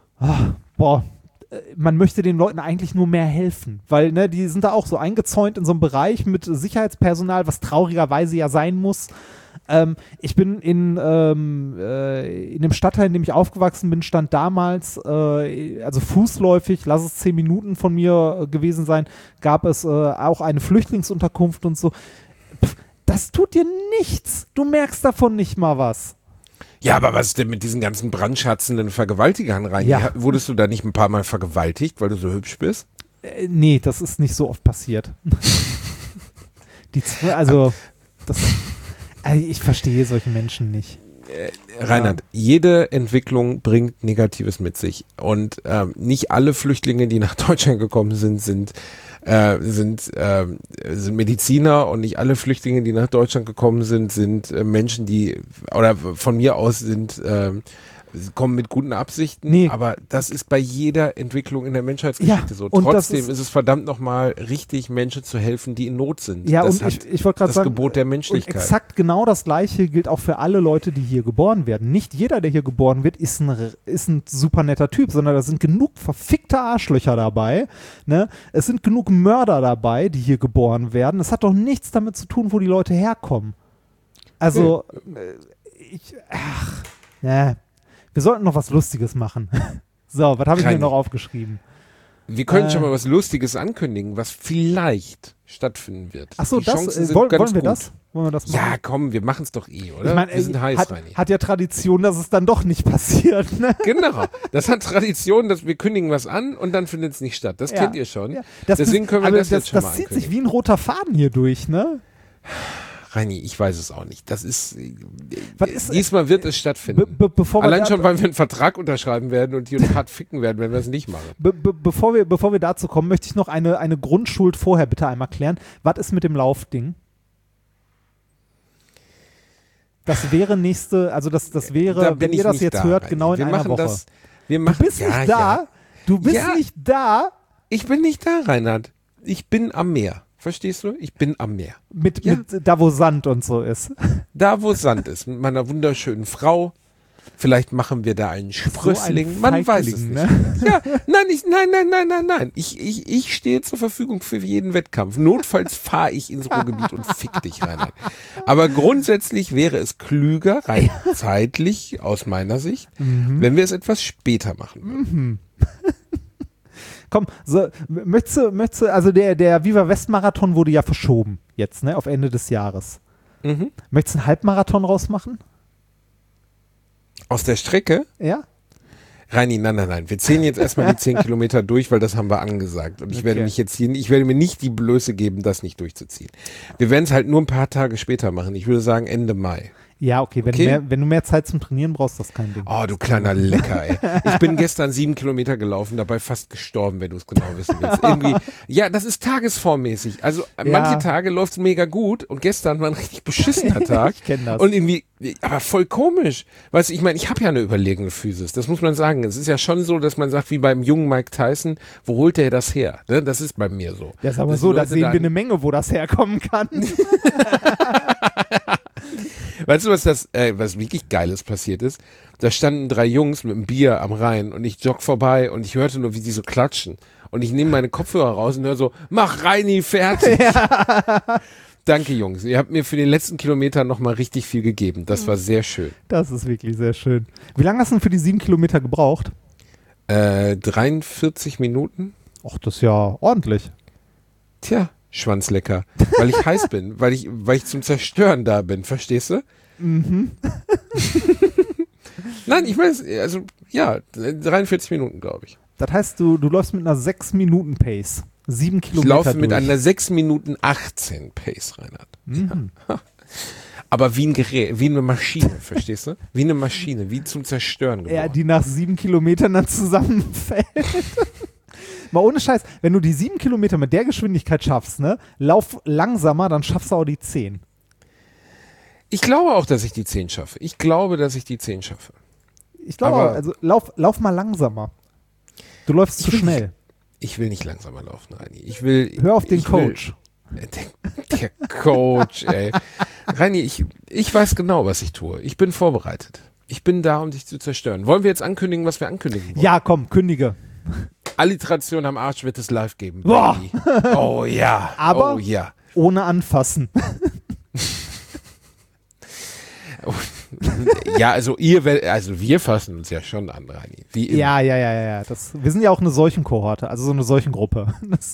man möchte den Leuten eigentlich nur mehr helfen, weil die sind da auch so eingezäunt in so einem Bereich mit Sicherheitspersonal, was traurigerweise ja sein muss. Ich bin in dem Stadtteil, in dem ich aufgewachsen bin, stand damals, also fußläufig, lass es 10 Minuten von mir gewesen sein, gab es auch eine Flüchtlingsunterkunft und so. Das tut dir nichts. Du merkst davon nicht mal was. Ja, aber was ist denn mit diesen ganzen brandschatzenden Vergewaltigern rein? Ja. Wurdest du da nicht ein paar Mal vergewaltigt, weil du so hübsch bist? Nee, das ist nicht so oft passiert. Ich verstehe solche Menschen nicht. Reinhard, jede Entwicklung bringt Negatives mit sich. Und nicht alle Flüchtlinge, die nach Deutschland gekommen sind Mediziner und nicht alle Flüchtlinge, die nach Deutschland gekommen sind Menschen, die, oder von mir aus kommen mit guten Absichten, nee. Aber das ist bei jeder Entwicklung in der Menschheitsgeschichte so. Trotzdem ist es verdammt nochmal richtig, Menschen zu helfen, die in Not sind. Ja, das und ich wollte gerade sagen, das Gebot der Menschlichkeit. Und exakt genau das Gleiche gilt auch für alle Leute, die hier geboren werden. Nicht jeder, der hier geboren wird, ist ein super netter Typ, sondern da sind genug verfickte Arschlöcher dabei. Ne? Es sind genug Mörder dabei, die hier geboren werden. Es hat doch nichts damit zu tun, wo die Leute herkommen. Also, wir sollten noch was Lustiges machen. So, was habe ich mir noch aufgeschrieben? Wir können schon mal was Lustiges ankündigen, was vielleicht stattfinden wird. Achso, wollen wir das? Wollen wir das machen? Ja, komm, wir machen es doch oder? Ich mein, wir sind heiß, Reini. Hat ja Tradition, dass es dann doch nicht passiert, ne? Genau. Das hat Tradition, dass wir kündigen was an und dann findet es nicht statt. Das kennt ihr schon. Ja. Deswegen können wir das jetzt schon mal ankündigen. Das zieht sich wie ein roter Faden hier durch, ne? Reini, ich weiß es auch nicht. Diesmal wird es stattfinden. Allein schon, weil wir einen Vertrag unterschreiben werden und hier hart ficken werden, wenn wir es nicht machen. Bevor wir dazu kommen, möchte ich noch eine Grundschuld vorher bitte einmal klären. Was ist mit dem Laufding? Das wäre das wäre, wenn ihr das jetzt hört, Reini. Genau in einer Woche. Du bist nicht da. Du bist nicht da. Ich bin nicht da, Reinhard. Ich bin am Meer. Verstehst du? Ich bin am Meer. Mit da, wo Sand und so ist. Da, wo Sand ist. Mit meiner wunderschönen Frau. Vielleicht machen wir da einen Sprössling. So Man weiß es nicht. Ne? Ja, nein. Ich stehe zur Verfügung für jeden Wettkampf. Notfalls fahre ich ins Ruhrgebiet und fick dich, Reinhard. Aber grundsätzlich wäre es klüger, rein zeitlich aus meiner Sicht, wenn wir es etwas später machen würden. Komm, möchtest du, also der Viva West Marathon wurde ja verschoben jetzt, ne, auf Ende des Jahres. Möchtest du einen Halbmarathon rausmachen? Aus der Strecke? Ja. Reini, nein. Wir zählen jetzt erstmal die 10 Kilometer durch, weil das haben wir angesagt. Und ich werde mir nicht die Blöße geben, das nicht durchzuziehen. Wir werden es halt nur ein paar Tage später machen. Ich würde sagen Ende Mai. Ja, okay. Wenn du mehr Zeit zum Trainieren brauchst, das ist kein Ding. Oh, du kleiner Lecker, ey. Ich bin gestern 7 Kilometer gelaufen, dabei fast gestorben, wenn du es genau wissen willst. Irgendwie, ja, das ist tagesformmäßig. Also manche Tage läuft es mega gut und gestern war ein richtig beschissener Tag. Ich kenn das. Und irgendwie, aber voll komisch. Weißt du, ich meine, ich habe ja eine überlegene Physis. Das muss man sagen. Es ist ja schon so, dass man sagt, wie beim jungen Mike Tyson, wo holt der das her? Ne? Das ist bei mir so. Das ist aber so, da sehen wir eine Menge, wo das herkommen kann. Weißt du, was wirklich Geiles passiert ist? Da standen 3 Jungs mit einem Bier am Rhein und ich jogge vorbei und ich hörte nur, wie die so klatschen. Und ich nehme meine Kopfhörer raus und höre so, mach Reini fertig. Ja. Danke, Jungs. Ihr habt mir für den letzten Kilometer nochmal richtig viel gegeben. Das war sehr schön. Das ist wirklich sehr schön. Wie lange hast du denn für die 7 Kilometer gebraucht? 43 Minuten. Ach, das ist ja ordentlich. Tja. Schwanzlecker, weil ich heiß bin, weil ich zum Zerstören da bin, verstehst du? Mhm. Nein, ich weiß, also ja, 43 Minuten, glaube ich. Das heißt, du läufst mit einer 6-Minuten-Pace, 7 Kilometer Ich laufe mit einer 6 Minuten 18 Pace, Reinhard. Mhm. Ja. Aber wie ein Gerät, wie eine Maschine, verstehst du? Wie eine Maschine, wie zum Zerstören geworden. Ja, die nach 7 Kilometern dann zusammenfällt. Mal ohne Scheiß, wenn du die 7 Kilometer mit der Geschwindigkeit schaffst, ne, lauf langsamer, dann schaffst du auch die 10. Ich glaube auch, dass ich die 10 schaffe. Ich glaube, auch, also lauf mal langsamer. Du läufst zu schnell. Ich will nicht langsamer laufen, Reini. Hör auf den Coach. Der Coach, ey. Reini, ich weiß genau, was ich tue. Ich bin vorbereitet. Ich bin da, um dich zu zerstören. Wollen wir jetzt ankündigen, was wir ankündigen wollen? Ja, komm, kündige. Alliteration am Arsch wird es live geben. Boah. Oh ja. Aber ohne anfassen. Ja, also wir fassen uns ja schon an, Reini. Wie immer. Ja. Wir sind ja auch eine Seuchenkohorte, also so eine Seuchengruppe.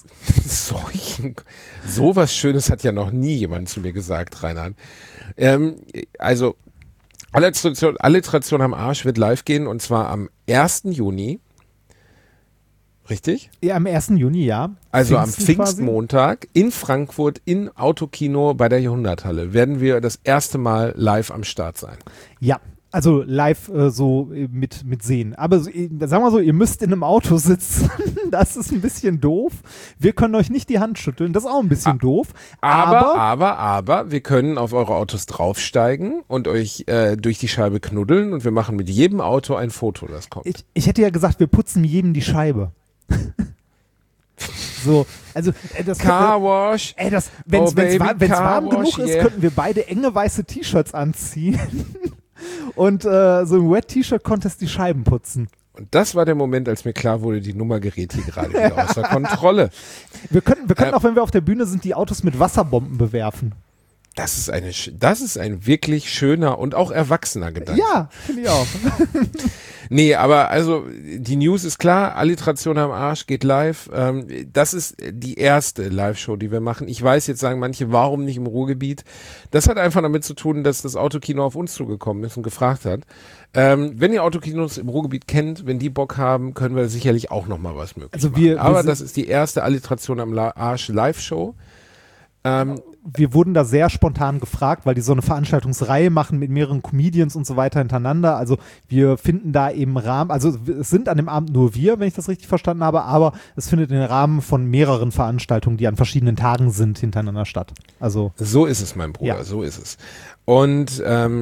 So was Schönes hat ja noch nie jemand zu mir gesagt, Reinhard. Also Alliteration am Arsch wird live gehen und zwar am 1. Juni. Richtig? Ja, am 1. Juni, ja. Also am Pfingstmontag in Frankfurt im Autokino bei der Jahrhunderthalle werden wir das erste Mal live am Start sein. Ja, also live so mit sehen. Aber sagen wir so, ihr müsst in einem Auto sitzen. Das ist ein bisschen doof. Wir können euch nicht die Hand schütteln. Das ist auch ein bisschen doof. Aber wir können auf eure Autos draufsteigen und euch durch die Scheibe knuddeln und wir machen mit jedem Auto ein Foto, das kommt. Ich hätte ja gesagt, wir putzen jedem die Scheibe. So, also das Carwash. Wenn es warm genug ist, könnten wir beide enge weiße T-Shirts anziehen und so im Wet-T-Shirt-Contest die Scheiben putzen. Und das war der Moment, als mir klar wurde, die Nummer gerät hier gerade wieder außer Kontrolle. Wir könnten auch, wenn wir auf der Bühne sind, die Autos mit Wasserbomben bewerfen. Das ist ein wirklich schöner und auch erwachsener Gedanke. Ja, finde ich auch. Nee, aber also die News ist klar, Alliteration am Arsch geht live. Das ist die erste Live-Show, die wir machen. Ich weiß, jetzt sagen manche, warum nicht im Ruhrgebiet? Das hat einfach damit zu tun, dass das Autokino auf uns zugekommen ist und gefragt hat. Wenn ihr Autokinos im Ruhrgebiet kennt, wenn die Bock haben, können wir sicherlich auch nochmal was möglich machen. Aber das ist die erste Alliteration am Arsch Live-Show. Wir wurden da sehr spontan gefragt, weil die so eine Veranstaltungsreihe machen mit mehreren Comedians und so weiter hintereinander. Also wir finden da im Rahmen, also es sind an dem Abend nur wir, wenn ich das richtig verstanden habe, aber es findet im Rahmen von mehreren Veranstaltungen, die an verschiedenen Tagen sind, hintereinander statt. Also so ist es, mein Bruder, so ist es. Und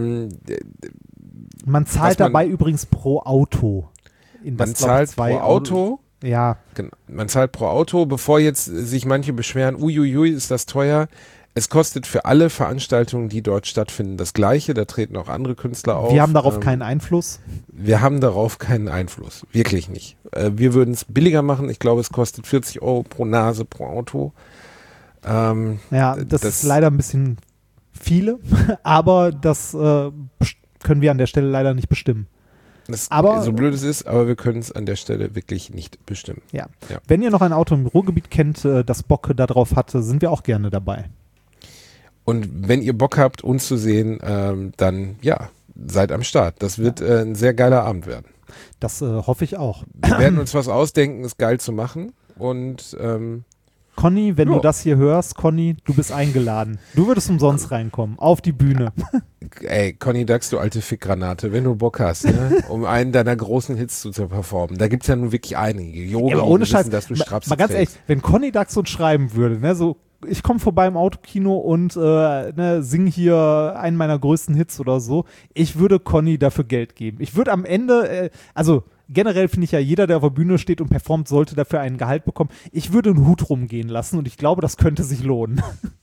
man zahlt dabei übrigens pro Auto. Man zahlt pro Auto. Ja. Man zahlt pro Auto, bevor jetzt sich manche beschweren, uiuiui, ist das teuer. Es kostet für alle Veranstaltungen, die dort stattfinden, das Gleiche. Da treten auch andere Künstler auf. Wir haben darauf keinen Einfluss? Wir haben darauf keinen Einfluss. Wirklich nicht. Wir würden es billiger machen. Ich glaube, es kostet 40 € pro Nase, pro Auto. Ja, das ist leider ein bisschen viele, aber das können wir an der Stelle leider nicht bestimmen. Aber, so blöd es ist, aber wir können es an der Stelle wirklich nicht bestimmen. Ja. Wenn ihr noch ein Auto im Ruhrgebiet kennt, das Bock darauf hatte, sind wir auch gerne dabei. Und wenn ihr Bock habt, uns zu sehen, dann ja, seid am Start. Das wird ein sehr geiler Abend werden. Das hoffe ich auch. Wir werden uns was ausdenken, es geil zu machen. Und Conny, wenn du das hier hörst, Conny, du bist eingeladen. Du würdest umsonst reinkommen, auf die Bühne. Ey, Conny Dax, du alte Fickgranate, wenn du Bock hast, ne, um einen deiner großen Hits zu performen. Da gibt's ja nun wirklich einige. Yogi, aber ohne Scheiß, dass du mal ganz ehrlich, wenn Conny Dax uns schreiben würde, ne, so, ich komme vorbei im Autokino und sing hier einen meiner größten Hits oder so, ich würde Conny dafür Geld geben. Ich würde am Ende, generell finde ich ja, jeder, der auf der Bühne steht und performt, sollte dafür einen Gehalt bekommen. Ich würde einen Hut rumgehen lassen und ich glaube, das könnte sich lohnen.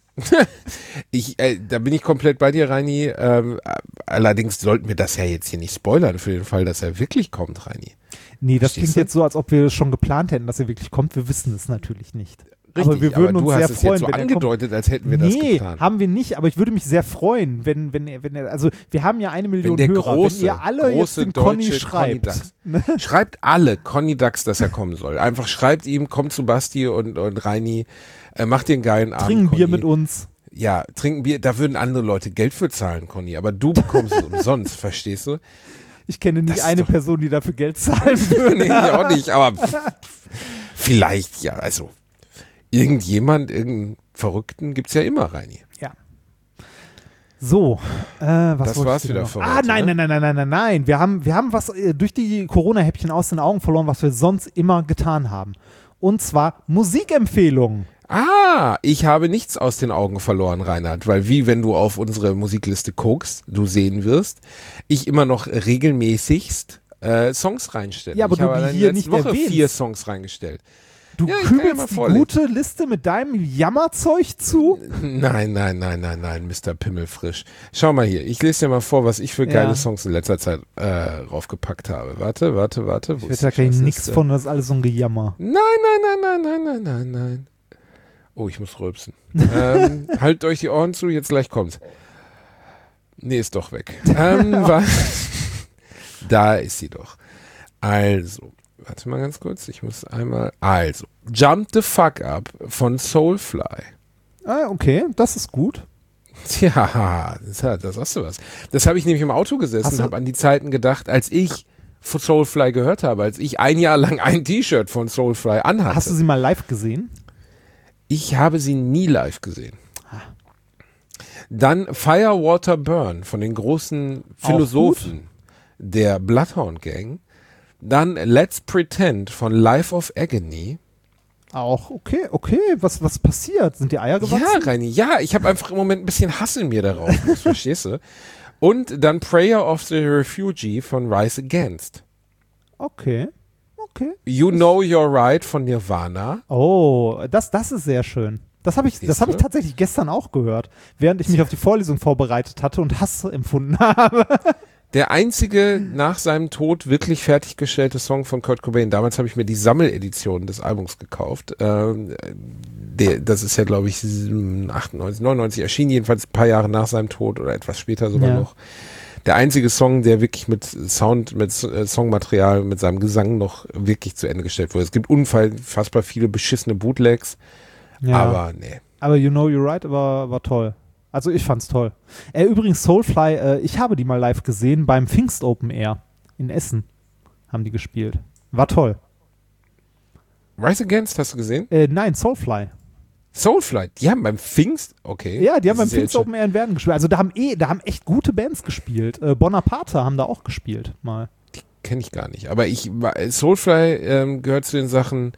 Da bin ich komplett bei dir, Reini. Allerdings sollten wir das ja jetzt hier nicht spoilern für den Fall, dass er wirklich kommt, Reini. Nee, das klingt jetzt so, als ob wir schon geplant hätten, dass er wirklich kommt. Wir wissen es natürlich nicht. Richtig, aber wir würden uns sehr freuen, wenn er kommt. Du hast es jetzt so angedeutet, als hätten wir das geplant. Nee, haben wir nicht, aber ich würde mich sehr freuen, wenn er, also wir haben ja 1 Million Hörer, wenn ihr alle jetzt den Conny schreibt. Schreibt alle Conny Dax, dass er kommen soll. Einfach schreibt ihm, kommt zu Basti und Reini, macht dir einen geilen Abend, Trinken Bier mit uns. Ja, trinken Bier, da würden andere Leute Geld für zahlen, Conny, aber du bekommst es umsonst, verstehst du? Ich kenne nicht eine Person, die dafür Geld zahlen würde. Nee, ich auch nicht, aber vielleicht ja, also irgendeinen Verrückten gibt's ja immer, Reini. Ja. So, was das war's wieder für heute. Nein. Wir haben was durch die Corona-Häppchen aus den Augen verloren, was wir sonst immer getan haben. Und zwar Musikempfehlungen. Ich habe nichts aus den Augen verloren, Reinhard, weil wie wenn du auf unsere Musikliste guckst, du sehen wirst, ich immer noch regelmäßigst Songs reinstelle. Ja, aber ich habe die hier nicht Woche erwähnt. 4 Songs reingestellt. Du kübelst die gute Liste mit deinem Jammerzeug zu? Nein, Mr. Pimmelfrisch. Schau mal hier, ich lese dir mal vor, was ich für geile Songs in letzter Zeit raufgepackt habe. Warte. Ich weiß ja gleich nichts von, das ist alles so ein Gejammer. Nein. Oh, ich muss rülpsen. Haltet euch die Ohren zu, jetzt gleich kommt's. Nee, ist doch weg. Da ist sie doch. Also, warte mal ganz kurz, ich muss einmal, Jump the Fuck Up von Soulfly. Okay, das ist gut. Tja, das hast du was. Das habe ich nämlich im Auto gesessen und habe an die Zeiten gedacht, als ich von Soulfly gehört habe, als ich 1 Jahr lang ein T-Shirt von Soulfly anhatte. Hast du sie mal live gesehen? Ich habe sie nie live gesehen. Dann Fire, Water, Burn von den großen Philosophen der Bloodhound Gang. Dann Let's Pretend von Life of Agony. Auch okay. Was passiert? Sind die Eier gewachsen? Ja, Reini, ich habe einfach im Moment ein bisschen Hass in mir darauf. Verstehst du? Und dann Prayer of the Refugee von Rise Against. Okay. You Know You're Right von Nirvana. Oh, das ist sehr schön. Das habe ich tatsächlich gestern auch gehört, während ich mich auf die Vorlesung vorbereitet hatte und Hass empfunden habe. Der einzige nach seinem Tod wirklich fertiggestellte Song von Kurt Cobain. Damals habe ich mir die Sammeledition des Albums gekauft. Das ist ja, glaube ich, 98, 99 erschienen, jedenfalls ein paar Jahre nach seinem Tod oder etwas später sogar noch. Der einzige Song, der wirklich mit Sound, mit Songmaterial, mit seinem Gesang noch wirklich zu Ende gestellt wurde. Es gibt unfassbar viele beschissene Bootlegs, aber nee. Aber You Know You're Right war toll. Also ich fand's toll. Übrigens Soulfly, ich habe die mal live gesehen beim Pfingst Open Air in Essen. Haben die gespielt. War toll. Rise Against, hast du gesehen? Nein, Soulfly. Soulfly, die haben beim Pfingst, okay. Ja, die haben beim Pfingst Open Air in Werden gespielt. Also da haben echt gute Bands gespielt. Bonaparte haben da auch gespielt mal. Die kenne ich gar nicht. Aber Soulfly gehört zu den Sachen,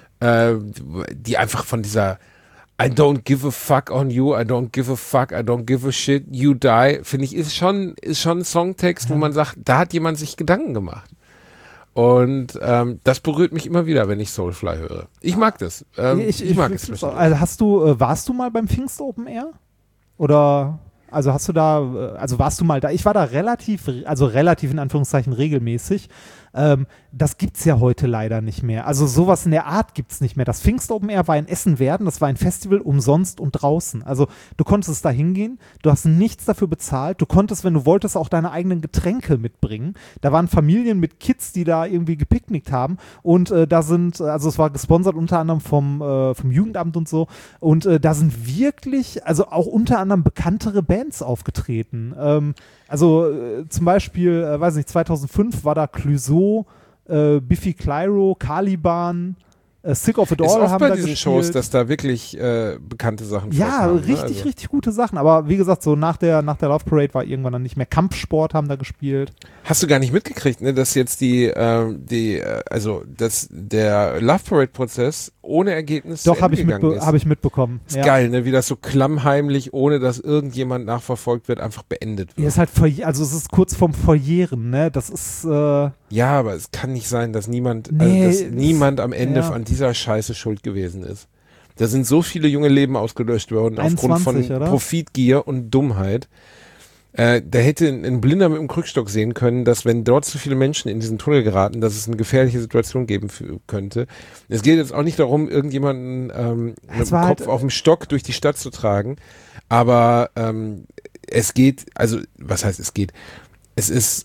die einfach von dieser I don't give a fuck on you, I don't give a fuck, I don't give a shit, you die, finde ich, ist schon ein Songtext, wo man sagt, da hat jemand sich Gedanken gemacht. Und das berührt mich immer wieder, wenn ich Soulfly höre. Ich mag das. Ich mag es. Also warst du mal beim Pfingst Open Air? Oder warst du mal da? Ich war da relativ in Anführungszeichen regelmäßig. Das gibt's ja heute leider nicht mehr. Also sowas in der Art gibt's nicht mehr. Das Pfingst Open Air war in Essen-Werden, das war ein Festival umsonst und draußen. Also du konntest da hingehen, du hast nichts dafür bezahlt, du konntest, wenn du wolltest, auch deine eigenen Getränke mitbringen. Da waren Familien mit Kids, die da irgendwie gepicknickt haben und es war gesponsert unter anderem vom Jugendamt und so und da sind wirklich, also auch unter anderem bekanntere Bands Bands aufgetreten. Zum Beispiel, weiß nicht, 2005 war da Clouseau, Biffy Clyro, Caliban, Sick of It All haben da bei diesen gespielt. Shows, dass da wirklich bekannte Sachen vorkamen. Ja, richtig gute Sachen. Aber wie gesagt, so nach der Love Parade war irgendwann dann nicht mehr. Kampfsport haben da gespielt. Hast du gar nicht mitgekriegt, ne, dass jetzt der Love Parade-Prozess ohne Ergebnis Doch, habe ich mitbekommen. Ist geil, ne, wie das so klammheimlich, ohne dass irgendjemand nachverfolgt wird, einfach beendet wird. Ja, ist halt es ist kurz vorm Verjähren, ne? Das ist ja, aber es kann nicht sein, dass niemand am Ende an dieser Scheiße schuld gewesen ist. Da sind so viele junge Leben ausgelöscht worden 21, aufgrund von oder? Profitgier und Dummheit. Da hätte ein Blinder mit dem Krückstock sehen können, dass wenn dort zu viele Menschen in diesen Tunnel geraten, dass es eine gefährliche Situation geben könnte. Es geht jetzt auch nicht darum, irgendjemanden mit dem Kopf auf dem Stock durch die Stadt zu tragen, aber es geht, also was heißt es geht? Es ist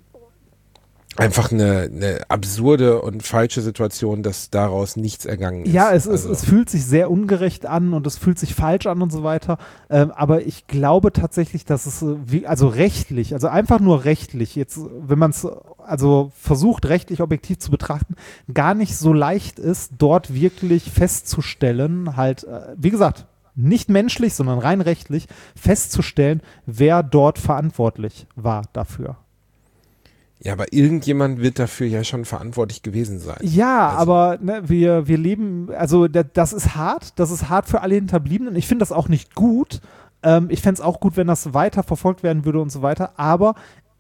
einfach eine absurde und falsche Situation, dass daraus nichts ergangen ist. Ja, es fühlt sich sehr ungerecht an und es fühlt sich falsch an und so weiter. Aber ich glaube tatsächlich, dass es rechtlich, also einfach nur rechtlich, jetzt, wenn man es versucht, rechtlich objektiv zu betrachten, gar nicht so leicht ist, dort wirklich festzustellen, halt, wie gesagt, nicht menschlich, sondern rein rechtlich festzustellen, wer dort verantwortlich war dafür. Ja, aber irgendjemand wird dafür ja schon verantwortlich gewesen sein. Ja, aber ne, wir leben, das ist hart für alle Hinterbliebenen. Ich finde das auch nicht gut. Ich fände es auch gut, wenn das weiter verfolgt werden würde und so weiter. Aber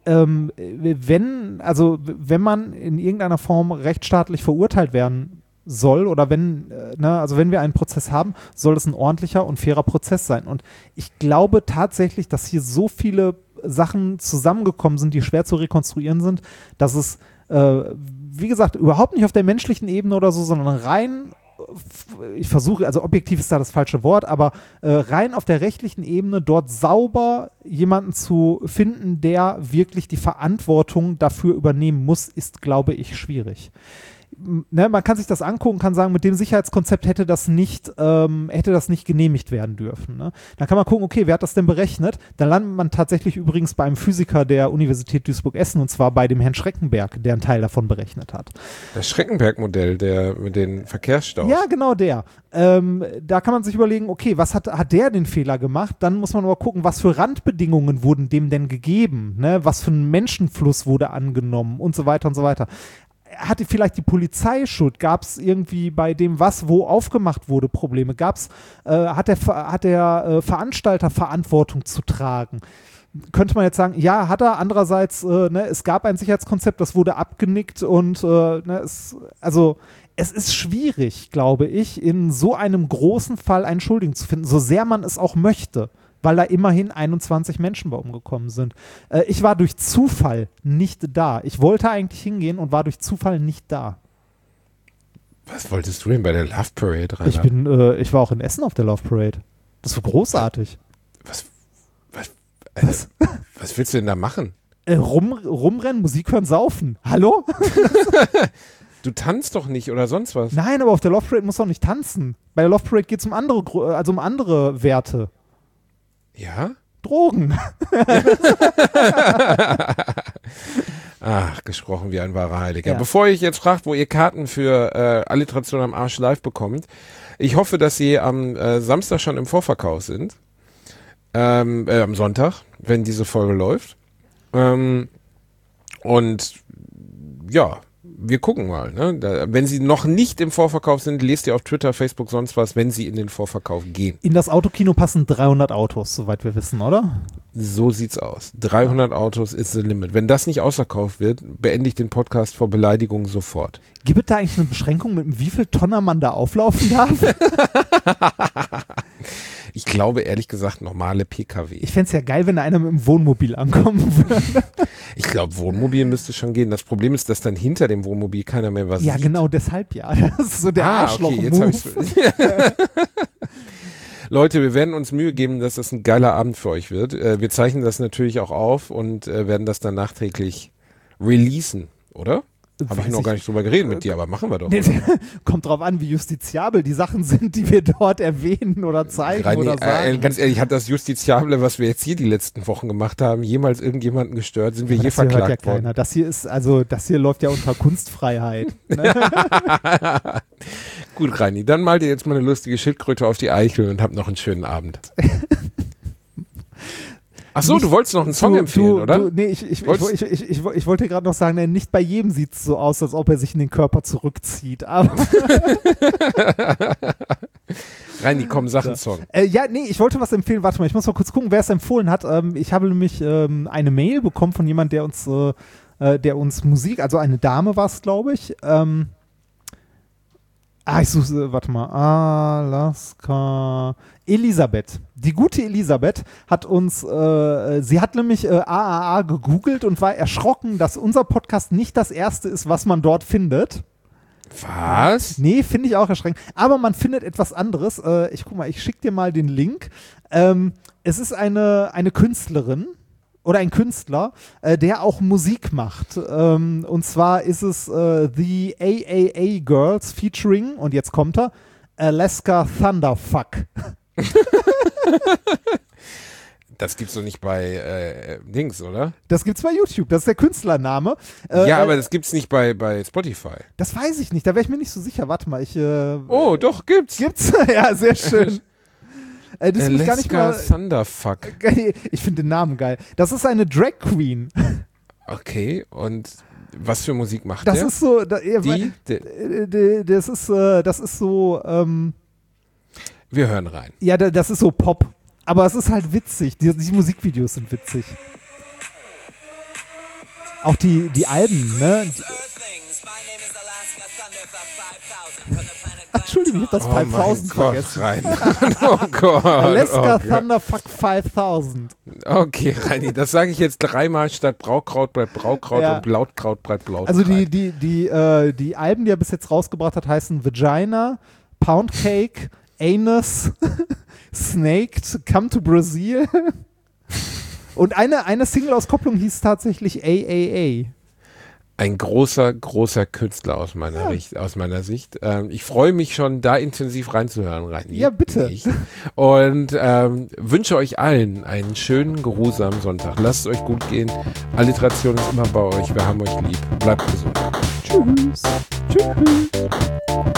wenn man in irgendeiner Form rechtsstaatlich verurteilt werden soll oder wenn wir einen Prozess haben, soll es ein ordentlicher und fairer Prozess sein. Und ich glaube tatsächlich, dass hier so viele Sachen zusammengekommen sind, die schwer zu rekonstruieren sind, dass es, wie gesagt, überhaupt nicht auf der menschlichen Ebene oder so, sondern rein, objektiv ist da das falsche Wort, aber rein auf der rechtlichen Ebene dort sauber jemanden zu finden, der wirklich die Verantwortung dafür übernehmen muss, ist, glaube ich, schwierig. Ne, man kann sich das angucken, kann sagen, mit dem Sicherheitskonzept hätte das nicht genehmigt werden dürfen. Ne? Dann kann man gucken, okay, wer hat das denn berechnet? Dann landet man tatsächlich übrigens bei einem Physiker der Universität Duisburg-Essen und zwar bei dem Herrn Schreckenberg, der einen Teil davon berechnet hat. Das Schreckenberg-Modell, der mit den Verkehrsstaus. Ja, genau der. Da kann man sich überlegen, okay, was hat der den Fehler gemacht? Dann muss man aber gucken, was für Randbedingungen wurden dem denn gegeben? Ne? Was für ein Menschenfluss wurde angenommen und so weiter und so weiter. Hatte vielleicht die Polizei Schuld? Gab es irgendwie bei dem, wo aufgemacht wurde, Probleme? Hat der Veranstalter Verantwortung zu tragen? Könnte man jetzt sagen, ja, hat er. Andererseits, es gab ein Sicherheitskonzept, das wurde abgenickt und es ist schwierig, glaube ich, in so einem großen Fall einen Schuldigen zu finden, so sehr man es auch möchte. Weil da immerhin 21 Menschen bei umgekommen sind. Ich war durch Zufall nicht da. Ich wollte eigentlich hingehen und war durch Zufall nicht da. Was wolltest du denn bei der Love Parade rein? Ich war auch in Essen auf der Love Parade. Das war großartig. Was willst du denn da machen? Rumrennen, Musik hören, saufen. Hallo? Du tanzt doch nicht oder sonst was? Nein, aber auf der Love Parade musst du auch nicht tanzen. Bei der Love Parade geht es um andere Werte. Ja? Drogen. Ach, gesprochen wie ein wahrer Heiliger. Ja. Bevor ich jetzt fragt, wo ihr Karten für Alliteration am Arsch live bekommt, ich hoffe, dass sie am Samstag schon im Vorverkauf sind. Am Sonntag, wenn diese Folge läuft. Und ja, wir gucken mal. Ne? Wenn sie noch nicht im Vorverkauf sind, lest ihr auf Twitter, Facebook, sonst was, wenn sie in den Vorverkauf gehen. In das Autokino passen 300 Autos, soweit wir wissen, oder? So sieht's aus. 300 Autos ist the limit. Wenn das nicht ausverkauft wird, beende ich den Podcast vor Beleidigung sofort. Gibt es da eigentlich eine Beschränkung, mit wie viel Tonner man da auflaufen darf? Ich glaube, ehrlich gesagt, normale PKW. Ich fände es ja geil, wenn da einer mit dem Wohnmobil ankommen würde. Ich glaube, Wohnmobil müsste schon gehen. Das Problem ist, dass dann hinter dem Wohnmobil keiner mehr was sieht. Ja, genau, deshalb ja. Das ist so der Arschloch-Move. Okay, Leute, wir werden uns Mühe geben, dass das ein geiler Abend für euch wird. Wir zeichnen das natürlich auch auf und werden das dann nachträglich releasen, oder? Habe ich noch gar nicht drüber geredet mit dir, aber machen wir doch. Nee, kommt drauf an, wie justiziabel die Sachen sind, die wir dort erwähnen oder zeigen Reini, oder sagen. Ganz ehrlich, hat das Justiziable, was wir jetzt hier die letzten Wochen gemacht haben, jemals irgendjemanden gestört? Sind wir je verklagt worden? Keiner. Das hier läuft ja unter Kunstfreiheit. Ne? Gut, Reini, dann mal dir jetzt mal eine lustige Schildkröte auf die Eichel und hab noch einen schönen Abend. Ach so, du wolltest noch einen Song empfehlen, oder? Nee, ich wollte gerade noch sagen, nicht bei jedem sieht es so aus, als ob er sich in den Körper zurückzieht. Aber Reini, komm, sag einen Song. Ich wollte was empfehlen. Warte mal, ich muss mal kurz gucken, wer es empfohlen hat. Ich habe nämlich eine Mail bekommen von jemandem, der uns Musik, also eine Dame war es, glaube ich. Ich suche, warte mal, Alaska. Elisabeth. Die gute Elisabeth hat uns, sie hat nämlich AAA gegoogelt und war erschrocken, dass unser Podcast nicht das erste ist, was man dort findet. Was? Nee, finde ich auch erschreckend. Aber man findet etwas anderes. Ich schicke dir mal den Link. Es ist eine Künstlerin oder ein Künstler, der auch Musik macht. Und zwar ist es The AAA Girls featuring, und jetzt kommt er, Alaska Thunderfuck. Das gibt's doch nicht bei Dings, oder? Das gibt's bei YouTube, das ist der Künstlername. Aber das gibt's nicht bei Spotify. Das weiß ich nicht, da wäre ich mir nicht so sicher. Warte mal, doch, gibt's. Gibt's? Ja, sehr schön. Das ist gar nicht mal. Thunderfuck. Ich finde den Namen geil. Das ist eine Drag Queen. Okay, und was für Musik macht das der? Ist so, das ist so. Wir hören rein. Ja, das ist so Pop. Aber es ist halt witzig. Die Musikvideos sind witzig. Auch die Alben, ne? Entschuldigung, ich hab das 5000 vergessen. Oh Gott. Alaska Thunderfuck 5000. Okay, Reini, das sage ich jetzt dreimal statt Braukraut bleibt Braukraut und Blautkraut bleibt Blautkraut. Also die Alben, die er bis jetzt rausgebracht hat, heißen Vagina, Poundcake, Anus, Snaked, Come to Brazil. Und eine Single-Auskopplung hieß tatsächlich AAA. Ein großer, großer Künstler aus meiner Sicht. Ich freue mich schon, da intensiv reinzuhören, Reini. Ja, bitte. Und wünsche euch allen einen schönen, geruhsamen Sonntag. Lasst es euch gut gehen. Alliteration ist immer bei euch. Wir haben euch lieb. Bleibt gesund. Tschüss. Tschüss.